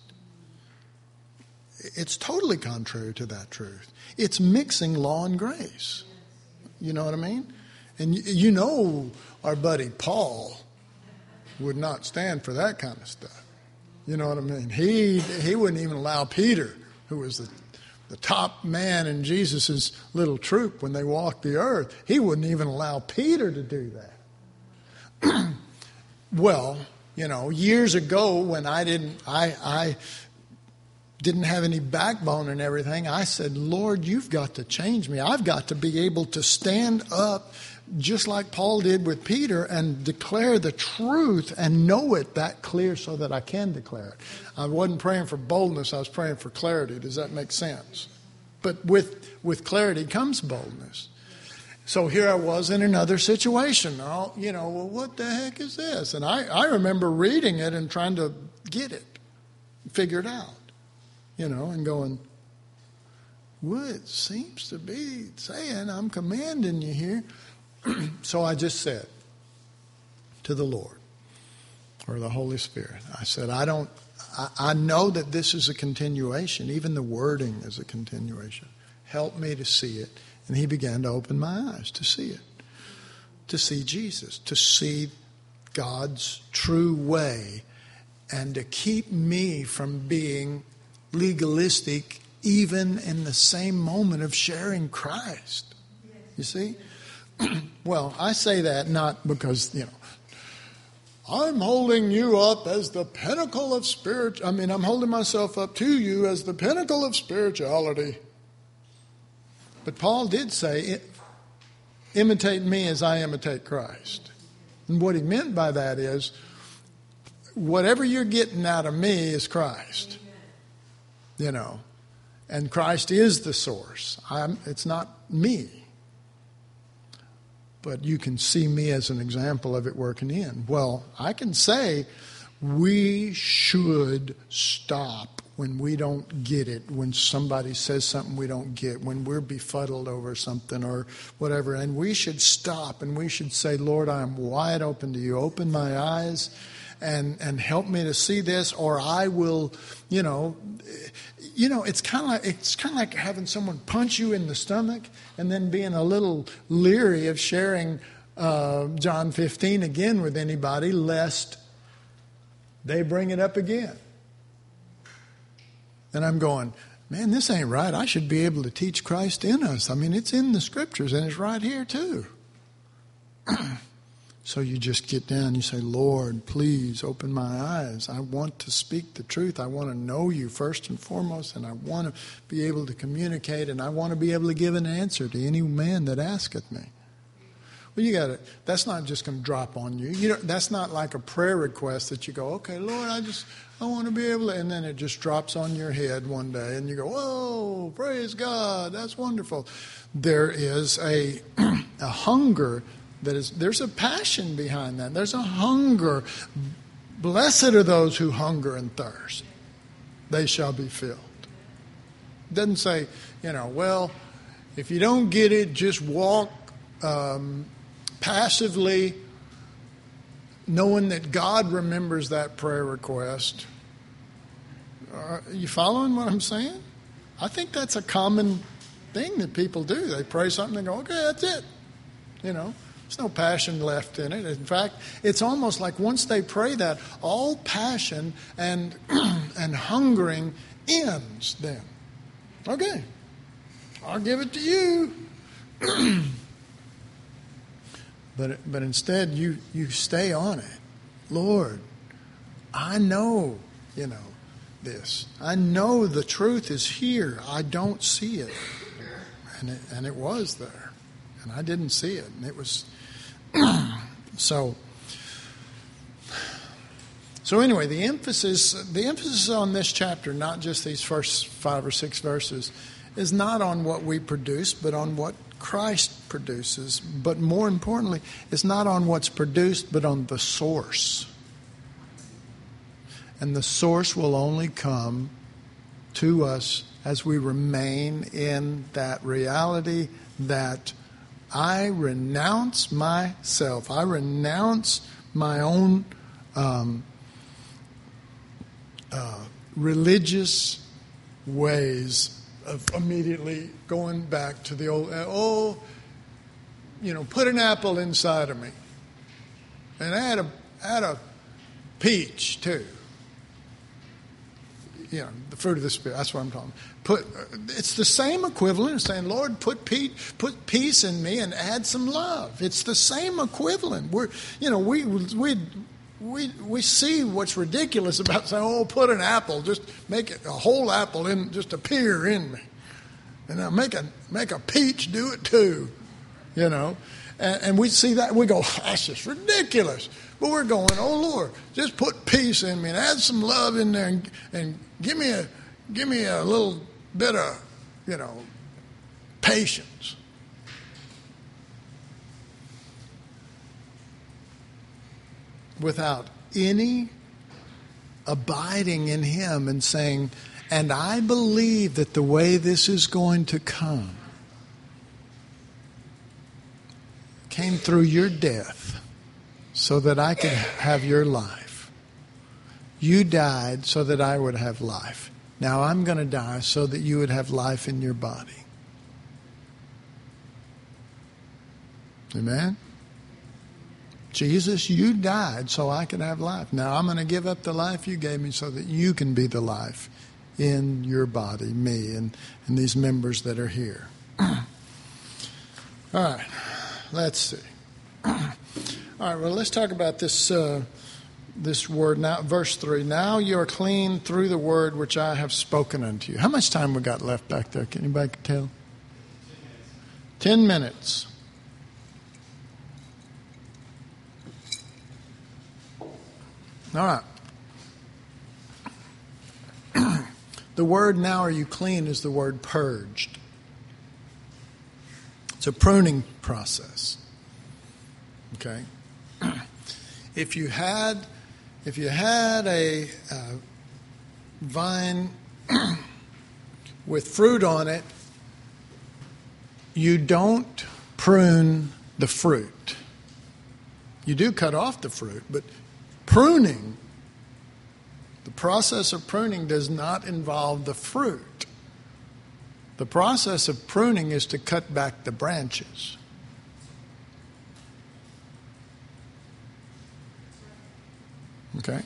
It's totally contrary to that truth. It's mixing law and grace. You know what I mean? And you know our buddy Paul would not stand for that kind of stuff. You know what I mean? He he wouldn't even allow Peter, who was the, the top man in Jesus' little troop when they walked the earth, he wouldn't even allow Peter to do that. Well, you know, years ago when I didn't, I, I didn't have any backbone and everything, I said, Lord, you've got to change me. I've got to be able to stand up just like Paul did with Peter and declare the truth and know it that clear so that I can declare it. I wasn't praying for boldness, I was praying for clarity. Does that make sense? But with, with clarity comes boldness. So here I was in another situation. I'll, you know, well, what the heck is this? And I, I remember reading it and trying to get it, figure it out, you know, and going, well, it seems to be saying I'm commanding you here. So I just said to the Lord or the Holy Spirit, I said, I don't, I, I know that this is a continuation. Even the wording is a continuation. Help me to see it. And he began to open my eyes to see it, to see Jesus, to see God's true way, and to keep me from being legalistic even in the same moment of sharing Christ. You see? Well, I say that not because, you know, I'm holding you up as the pinnacle of spirit. I mean, I'm holding myself up to you as the pinnacle of spirituality. But Paul did say, imitate me as I imitate Christ. And what he meant by that is, whatever you're getting out of me is Christ. You know, and Christ is the source. I'm, it's not me. But you can see me as an example of it working in. Well, I can say we should stop when we don't get it, when somebody says something we don't get, when we're befuddled over something or whatever. And we should stop and we should say, Lord, I'm wide open to you. Open my eyes and, and help me to see this, or I will, you know... You know, it's kind of like it's kind of like having someone punch you in the stomach and then being a little leery of sharing uh, John fifteen again with anybody, lest they bring it up again. And I'm going, man, this ain't right. I should be able to teach Christ in us. I mean, it's in the scriptures and it's right here too. So you just get down and you say, Lord, please open my eyes. I want to speak the truth. I want to know you first and foremost, and I want to be able to communicate, and I want to be able to give an answer to any man that asketh me. Well, you got to, that's not just going to drop on you. You know, that's not like a prayer request that you go, okay, Lord, I just, I want to be able to, and then it just drops on your head one day, and you go, whoa, praise God, that's wonderful. There is a, a hunger. That is, there's a passion behind that. There's a hunger. Blessed are those who hunger and thirst. They shall be filled. It doesn't say, you know, well, if you don't get it, just walk um, passively, knowing that God remembers that prayer request. Are you following what I'm saying? I think that's a common thing that people do. They pray something and go, okay, that's it. You know. There's no passion left in it. In fact, it's almost like once they pray that, all passion and and hungering ends then. Okay, I'll give it to you. but but instead, you, you stay on it. Lord, I know, you know, this. I know the truth is here. I don't see it. And it, and it was there. And I didn't see it. And it was... So, so anyway, the emphasis, the emphasis on this chapter, not just these first five or six verses, is not on what we produce, but on what Christ produces. But more importantly, it's not on what's produced, but on the source. And the source will only come to us as we remain in that reality that I renounce myself. I renounce my own um, uh, religious ways of immediately going back to the old, oh, you know, put an apple inside of me. And add a, add a peach, too. You know, the fruit of the Spirit. That's what I'm talking about. Put, it's the same equivalent as saying, Lord, put peace, put peace in me and add some love. It's the same equivalent. We're, you know, we we we we see what's ridiculous about saying, oh, put an apple, just make it a whole apple in, just appear in me, and now make a make a peach do it too, you know, and, and we see that we go, that's just ridiculous. But we're going, oh Lord, just put peace in me and add some love in there and, and give me a give me a little bit of, you know, patience. Without any abiding in Him and saying, and I believe that the way this is going to come came through your death so that I could have your life. You died so that I would have life. Now I'm going to die so that you would have life in your body. Amen? Jesus, you died so I could have life. Now I'm going to give up the life you gave me so that you can be the life in your body, me, and, and these members that are here. All right. Let's see. All right, well, let's talk about this uh, this word now. Verse three, now you are clean through the word which I have spoken unto you. How much time we got left back there? Can anybody tell? Ten minutes. All right. The word now are you clean is the word purged. It's a pruning process. Okay? If you had if you had a, a vine with fruit on it, you don't prune the fruit. You do cut off the fruit, but pruning, the process of pruning does not involve the fruit. The process of pruning is to cut back the branches. Okay?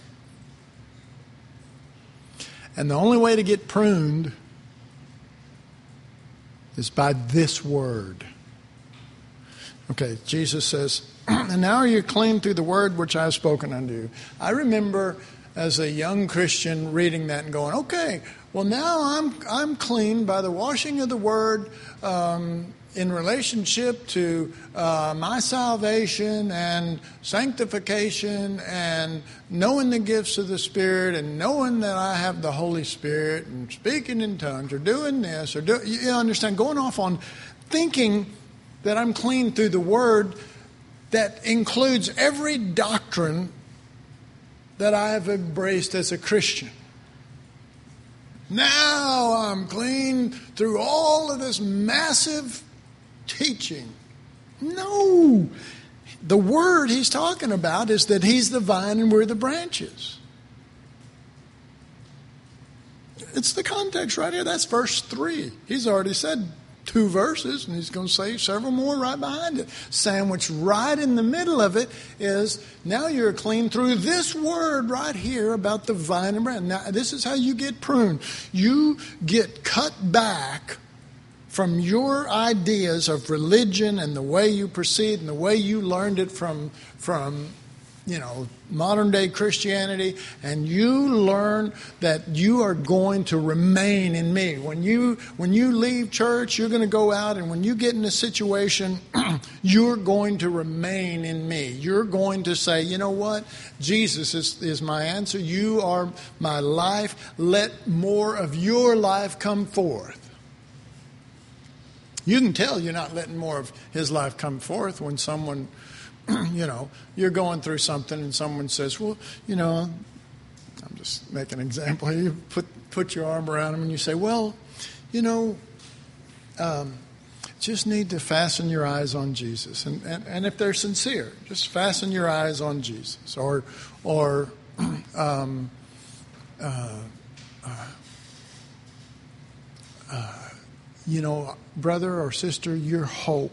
And the only way to get pruned is by this word. Okay, Jesus says, and now you're clean through the word which I have spoken unto you. I remember as a young Christian reading that and going, okay, well now I'm I'm clean by the washing of the word um, in relationship to uh, my salvation and sanctification and knowing the gifts of the Spirit and knowing that I have the Holy Spirit and speaking in tongues or doing this or do, you understand, going off on thinking that I'm clean through the word that includes every doctrine that I have embraced as a Christian. Now I'm clean through all of this massive teaching. No. The word he's talking about is that he's the vine and we're the branches. It's the context right here. That's verse three. He's already said two verses, and he's going to say several more right behind it. Sandwiched right in the middle of it is, now you're clean through this word right here about the vine and branch. Now, this is how you get pruned. You get cut back from your ideas of religion and the way you proceed and the way you learned it from, from you know, modern day Christianity, and you learn that you are going to remain in me. When you when you leave church, you're going to go out, and when you get in a situation, you're going to remain in me. You're going to say, you know what? Jesus is, is my answer. You are my life. Let more of your life come forth. You can tell you're not letting more of his life come forth when someone, you know, you're going through something and someone says, well, you know, I'm just making an example here. You put, put your arm around them and you say, well, you know, um, just need to fasten your eyes on Jesus. And, and, and if they're sincere, just fasten your eyes on Jesus. Or, or um, uh, uh, uh, you know, brother or sister, your hope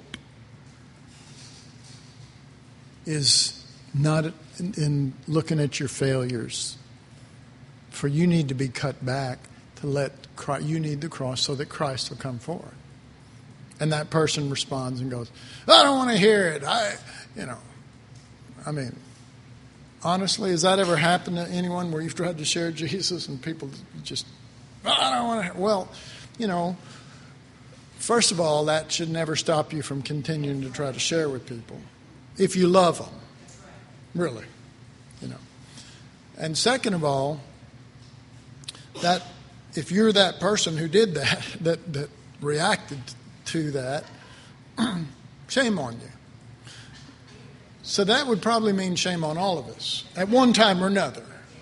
is not in, in looking at your failures. For you need to be cut back to let Christ, you need the cross so that Christ will come forward. And that person responds and goes, I don't want to hear it. I, you know, I mean, honestly, has that ever happened to anyone where you've tried to share Jesus and people just, I don't want to, well, you know, first of all, that should never stop you from continuing to try to share with people. If you love them, really, you know. And second of all, that if you're that person who did that, that, that reacted to that, shame on you. So that would probably mean shame on all of us at one time or another.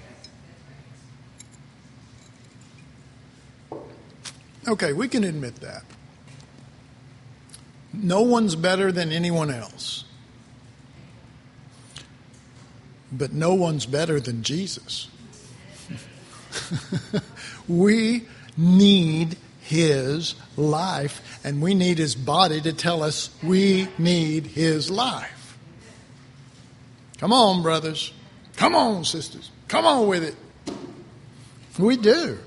Okay, we can admit that. No one's better than anyone else. But no one's better than Jesus. We need his life, and we need his body to tell us we need his life. Come on, brothers. Come on, sisters. Come on with it. We do.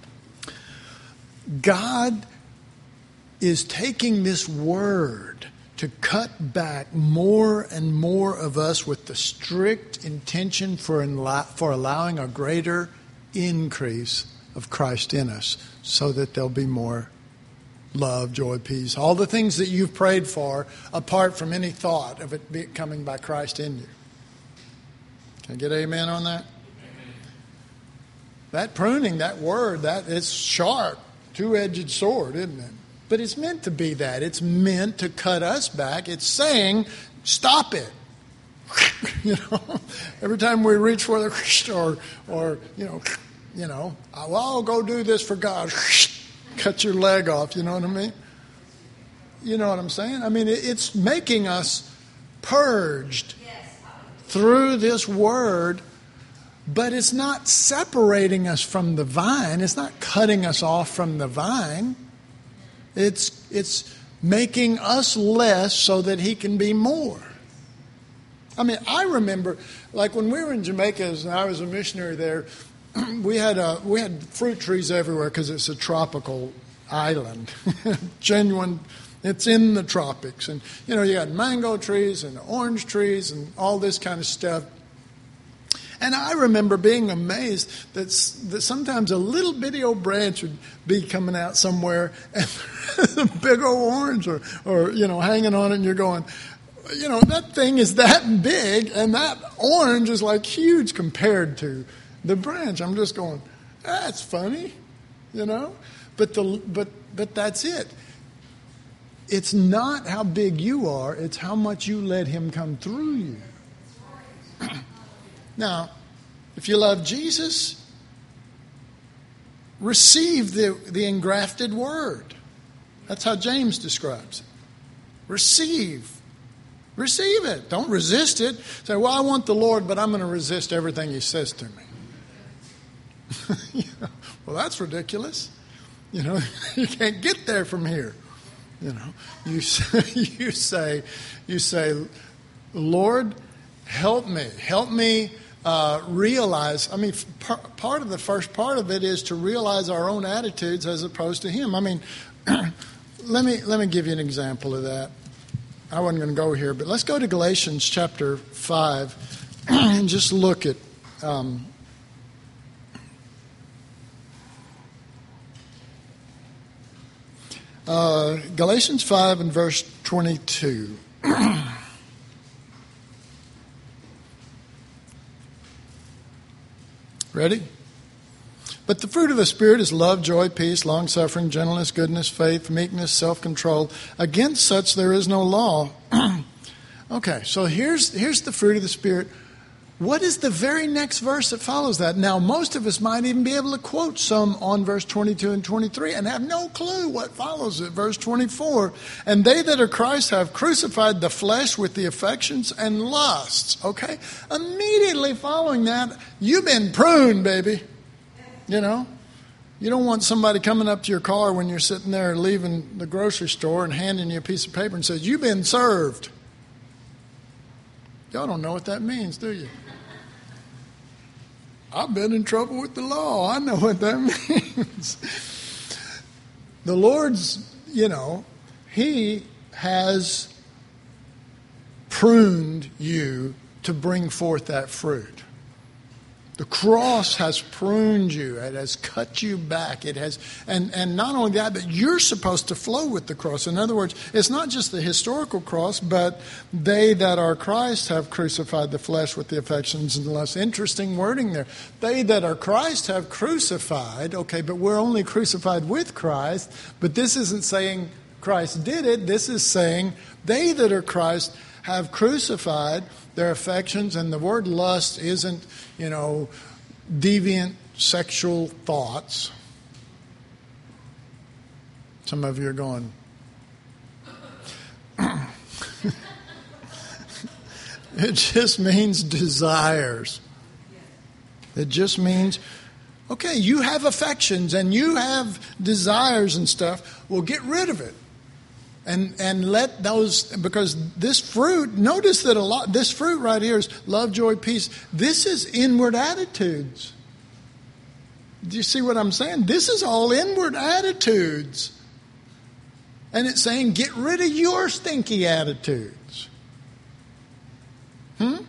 God is taking this word to cut back more and more of us with the strict intention for, for allowing a greater increase of Christ in us so that there'll be more love, joy, peace, all the things that you've prayed for apart from any thought of it be coming by Christ in you. Can I get amen on that? Amen. That pruning, that word, that it's sharp, two-edged sword, isn't it? But it's meant to be that. It's meant to cut us back. It's saying, stop it. You know, every time we reach for the or or you know, you know, well, I'll go do this for God. Cut your leg off, you know what I mean? You know what I'm saying? I mean, it's making us purged through this word, but it's not separating us from the vine. It's not cutting us off from the vine. It's it's making us less so that he can be more. I mean, I remember, like when we were in Jamaica, and I was a missionary there, we had a, we had fruit trees everywhere because it's a tropical island, genuine. It's in the tropics, and you know you got mango trees and orange trees and all this kind of stuff. And I remember being amazed that, that sometimes a little bitty old branch would be coming out somewhere, and a big old orange, or or you know hanging on it, and you're going, you know that thing is that big, and that orange is like huge compared to the branch. I'm just going, that's funny, you know. But the but but that's it. It's not how big you are; it's how much you let him come through you. Now, if you love Jesus, receive the, the engrafted word. That's how James describes it. Receive. Receive it. Don't resist it. Say, well, I want the Lord, but I'm going to resist everything he says to me. You know, well, that's ridiculous. You know, you can't get there from here. You know, you say, you say, you say, Lord, help me. Help me uh, realize. I mean, par- part of the first part of it is to realize our own attitudes as opposed to him. I mean, let me let me give you an example of that. I wasn't going to go here, but let's go to Galatians chapter five and just look at. Um, Uh, Galatians five and verse twenty-two. Ready? But the fruit of the Spirit is love, joy, peace, long-suffering, gentleness, goodness, faith, meekness, self-control. Against such there is no law. Okay, so here's here's the fruit of the Spirit. What is the very next verse that follows that? Now, most of us might even be able to quote some on verse twenty-two and twenty-three and have no clue what follows it. Verse twenty-four, and they that are Christ have crucified the flesh with the affections and lusts. Okay? Immediately following that, you've been pruned, baby. You know? You don't want somebody coming up to your car when you're sitting there leaving the grocery store and handing you a piece of paper and says, you've been served. Y'all don't know what that means, do you? I've been in trouble with the law. I know what that means. The Lord's, you know, he has pruned you to bring forth that fruit. The cross has pruned you. It has cut you back. It has, and, and not only that, but you're supposed to flow with the cross. In other words, it's not just the historical cross, but they that are Christ have crucified the flesh with the affections and lusts. Interesting wording there. They that are Christ have crucified. Okay, but we're only crucified with Christ. But this isn't saying Christ did it. This is saying they that are Christ have crucified their affections, and the word lust isn't, you know, deviant sexual thoughts. Some of you are going, it just means desires. It just means, okay, you have affections and you have desires and stuff. Well, get rid of it. And and let those, because this fruit, notice that a lot, this fruit right here is love, joy, peace. This is inward attitudes. Do you see what I'm saying? This is all inward attitudes. And it's saying, get rid of your stinky attitudes. Hmm?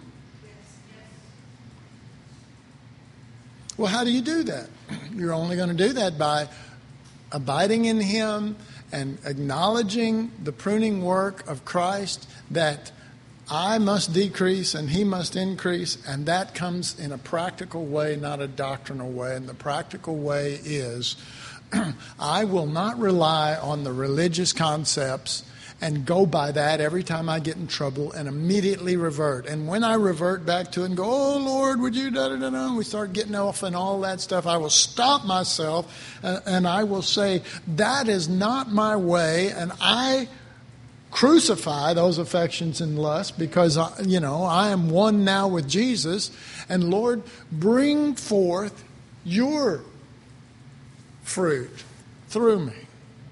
Well, how do you do that? You're only going to do that by abiding in Him and acknowledging the pruning work of Christ, that I must decrease and He must increase, and that comes in a practical way, not a doctrinal way. And the practical way is I will not rely on the religious concepts and go by that every time I get in trouble and immediately revert. And when I revert back to it and go, oh, Lord, would you da-da-da-da, and we start getting off and all that stuff, I will stop myself and, and I will say, that is not my way, and I crucify those affections and lusts because, you know, I am one now with Jesus. And Lord, bring forth your fruit through me,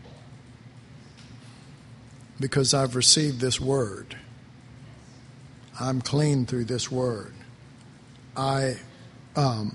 because I've received this word. I'm clean through this word. I um,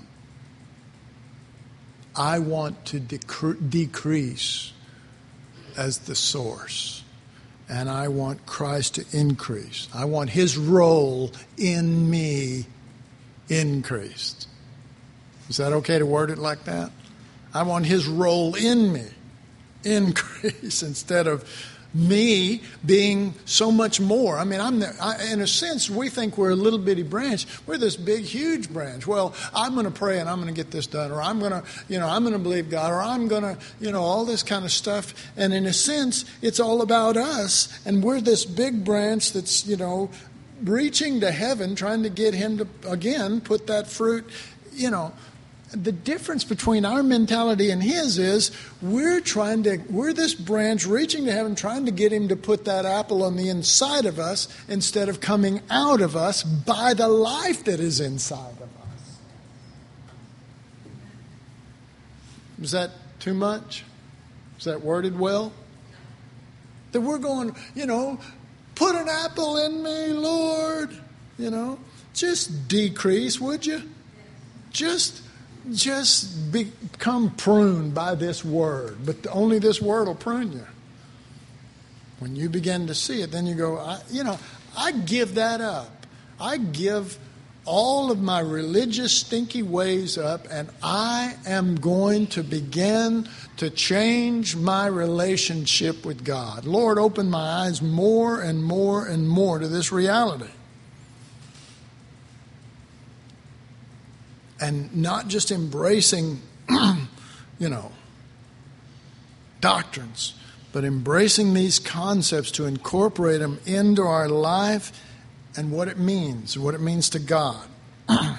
I want to decre- decrease as the source, and I want Christ to increase. I want His role in me increased. Is that okay to word it like that? I want His role in me increase instead of me being so much more. I mean, I'm the, I, in a sense, we think we're a little bitty branch. We're this big, huge branch. Well, I'm going to pray and I'm going to get this done, or I'm going to, you know, I'm going to believe God, or I'm going to, you know, all this kind of stuff. And in a sense, it's all about us, and we're this big branch that's, you know, reaching to heaven, trying to get Him to, again, put that fruit, you know. The difference between our mentality and His is we're trying to, we're this branch reaching to heaven, trying to get Him to put that apple on the inside of us instead of coming out of us by the life that is inside of us. Is that too much? Is that worded well? That we're going, you know, put an apple in me, Lord. You know, just decrease, would you? Just Just become pruned by this word. But only this word will prune you. When you begin to see it, then you go, I, you know, I give that up. I give all of my religious stinky ways up, and I am going to begin to change my relationship with God. Lord, open my eyes more and more and more to this reality. And not just embracing, you know, doctrines, but embracing these concepts to incorporate them into our life and what it means, what it means to God. And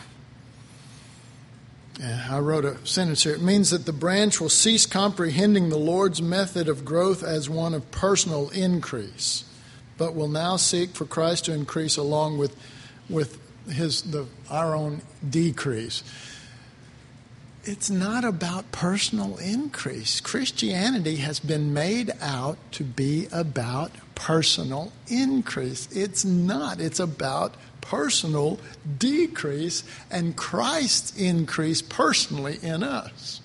I wrote a sentence here. It means that the branch will cease comprehending the Lord's method of growth as one of personal increase, but will now seek for Christ to increase along with, with his the our own decrease. It's not about personal increase. Christianity has been made out to be about personal increase. It's not. It's about personal decrease and Christ's increase personally in us.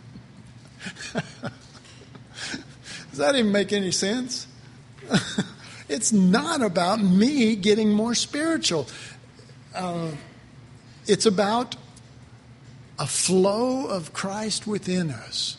Does that even make any sense? It's not about me getting more spiritual. Uh, it's about a flow of Christ within us.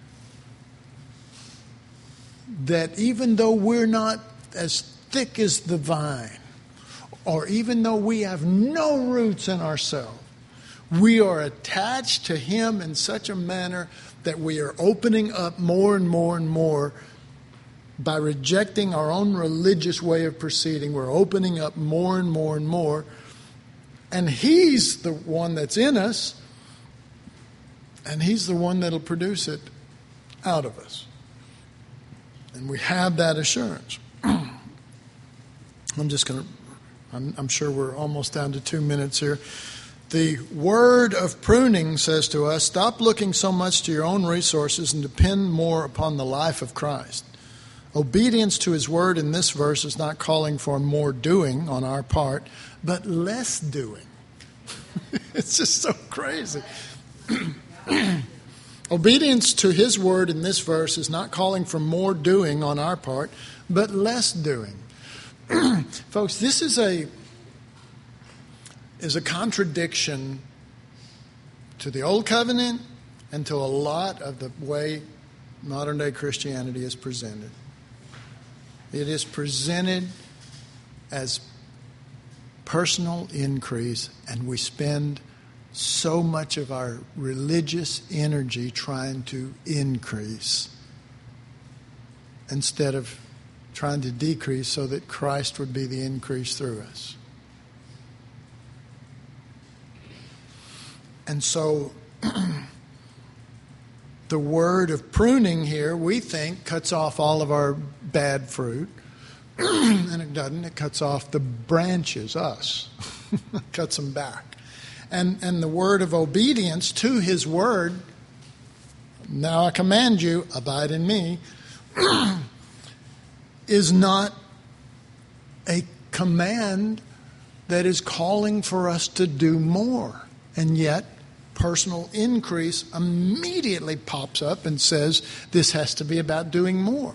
That even though we're not as thick as the vine, or even though we have no roots in ourselves, we are attached to Him in such a manner that we are opening up more and more and more. By rejecting our own religious way of proceeding, we're opening up more and more and more. And He's the one that's in us, and He's the one that'll produce it out of us. And we have that assurance. I'm just going to, I'm, I'm sure we're almost down to two minutes here. The word of pruning says to us, stop looking so much to your own resources and depend more upon the life of Christ. Obedience to His word in this verse is not calling for more doing on our part, but less doing. It's just so crazy. Obedience to his word in this verse is not calling for more doing on our part, but less doing. Folks, this is a, is a contradiction to the Old Covenant and to a lot of the way modern-day Christianity is presented. It is presented as personal increase, and we spend so much of our religious energy trying to increase instead of trying to decrease so that Christ would be the increase through us. And so the word of pruning here, we think, cuts off all of our bad fruit. And it doesn't. It cuts off the branches, us. Cuts them back. And, and the word of obedience to his word, now I command you, abide in me, is not a command that is calling for us to do more. And yet, personal increase immediately pops up and says this has to be about doing more.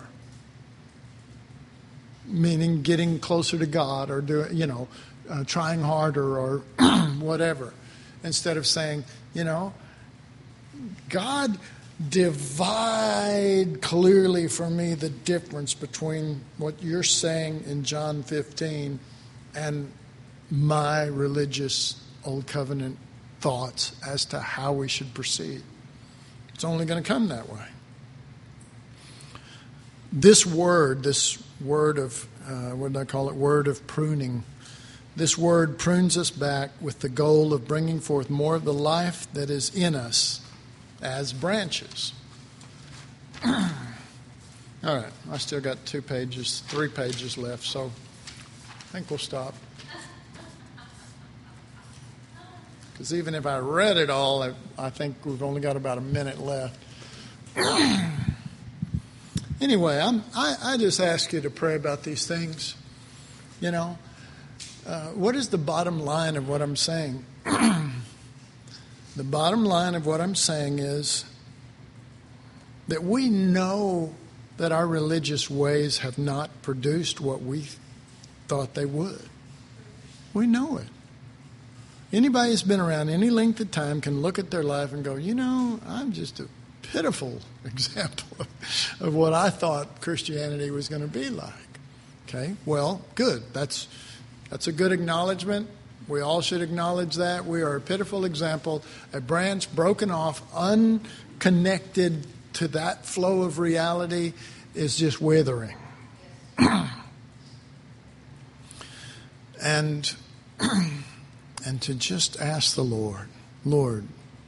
Meaning getting closer to God or doing, you know, uh, trying harder or whatever. Instead of saying, you know, God, divide clearly for me the difference between what you're saying in John fifteen and my religious Old Covenant thoughts as to how we should proceed. It's only going to come that way. This word, this word of, uh, what do I call it, word of pruning, this word prunes us back with the goal of bringing forth more of the life that is in us as branches. All right, I still got two pages, three pages left, so I think we'll stop. Because even if I read it all, I, I think we've only got about a minute left. Anyway, I'm, I, I just ask you to pray about these things. You know, uh, what is the bottom line of what I'm saying? The bottom line of what I'm saying is that we know that our religious ways have not produced what we thought they would. We know it. Anybody who's been around any length of time can look at their life and go, you know, I'm just a pitiful example of, of what I thought Christianity was going to be like. Okay, well, good. That's that's a good acknowledgement. We all should acknowledge that. We are a pitiful example, a branch broken off, unconnected to that flow of reality, is just withering. and and to just ask the Lord, Lord,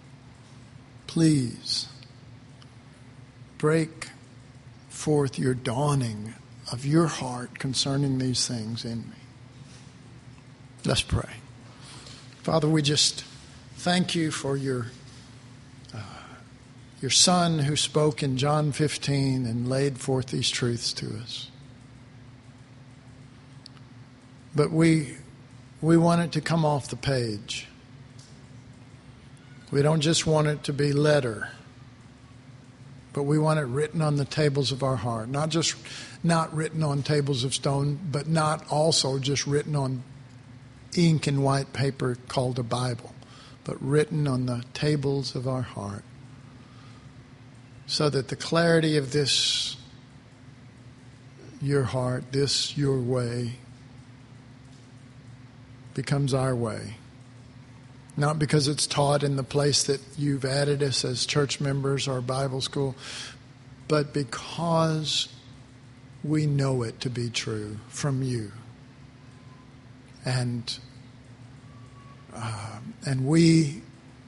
please break forth your dawning of your heart concerning these things in me. Let's pray. Father, we just thank you for your uh, your Son who spoke in John fifteen and laid forth these truths to us. But we we want it to come off the page. We don't just want it to be letter, but we want it written on the tables of our heart. Not just not written on tables of stone, but not also just written on ink and white paper called a Bible, but written on the tables of our heart, so that the clarity of this, your heart, this your way, becomes our way. Not because it's taught in the place that you've added us as church members or Bible school, but because we know it to be true from you. And uh, and we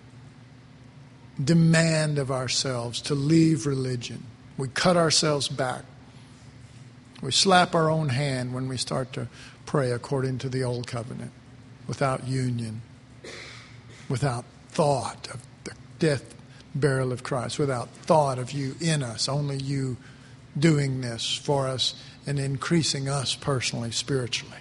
demand of ourselves to leave religion. We cut ourselves back. We slap our own hand when we start to pray according to the old covenant, without union, without thought of the death, burial of Christ, without thought of you in us, only you doing this for us and increasing us personally, spiritually.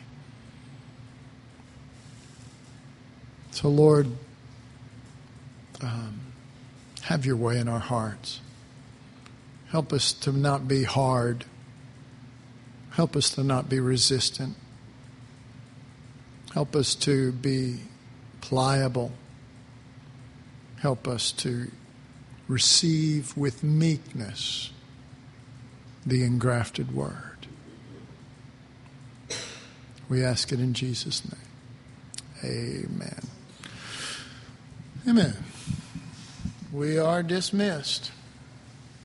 So, Lord, um, Have your way in our hearts. Help us to not be hard. Help us to not be resistant. Help us to be pliable. Help us to receive with meekness the engrafted word. We ask it in Jesus' name. Amen. Amen. We are dismissed.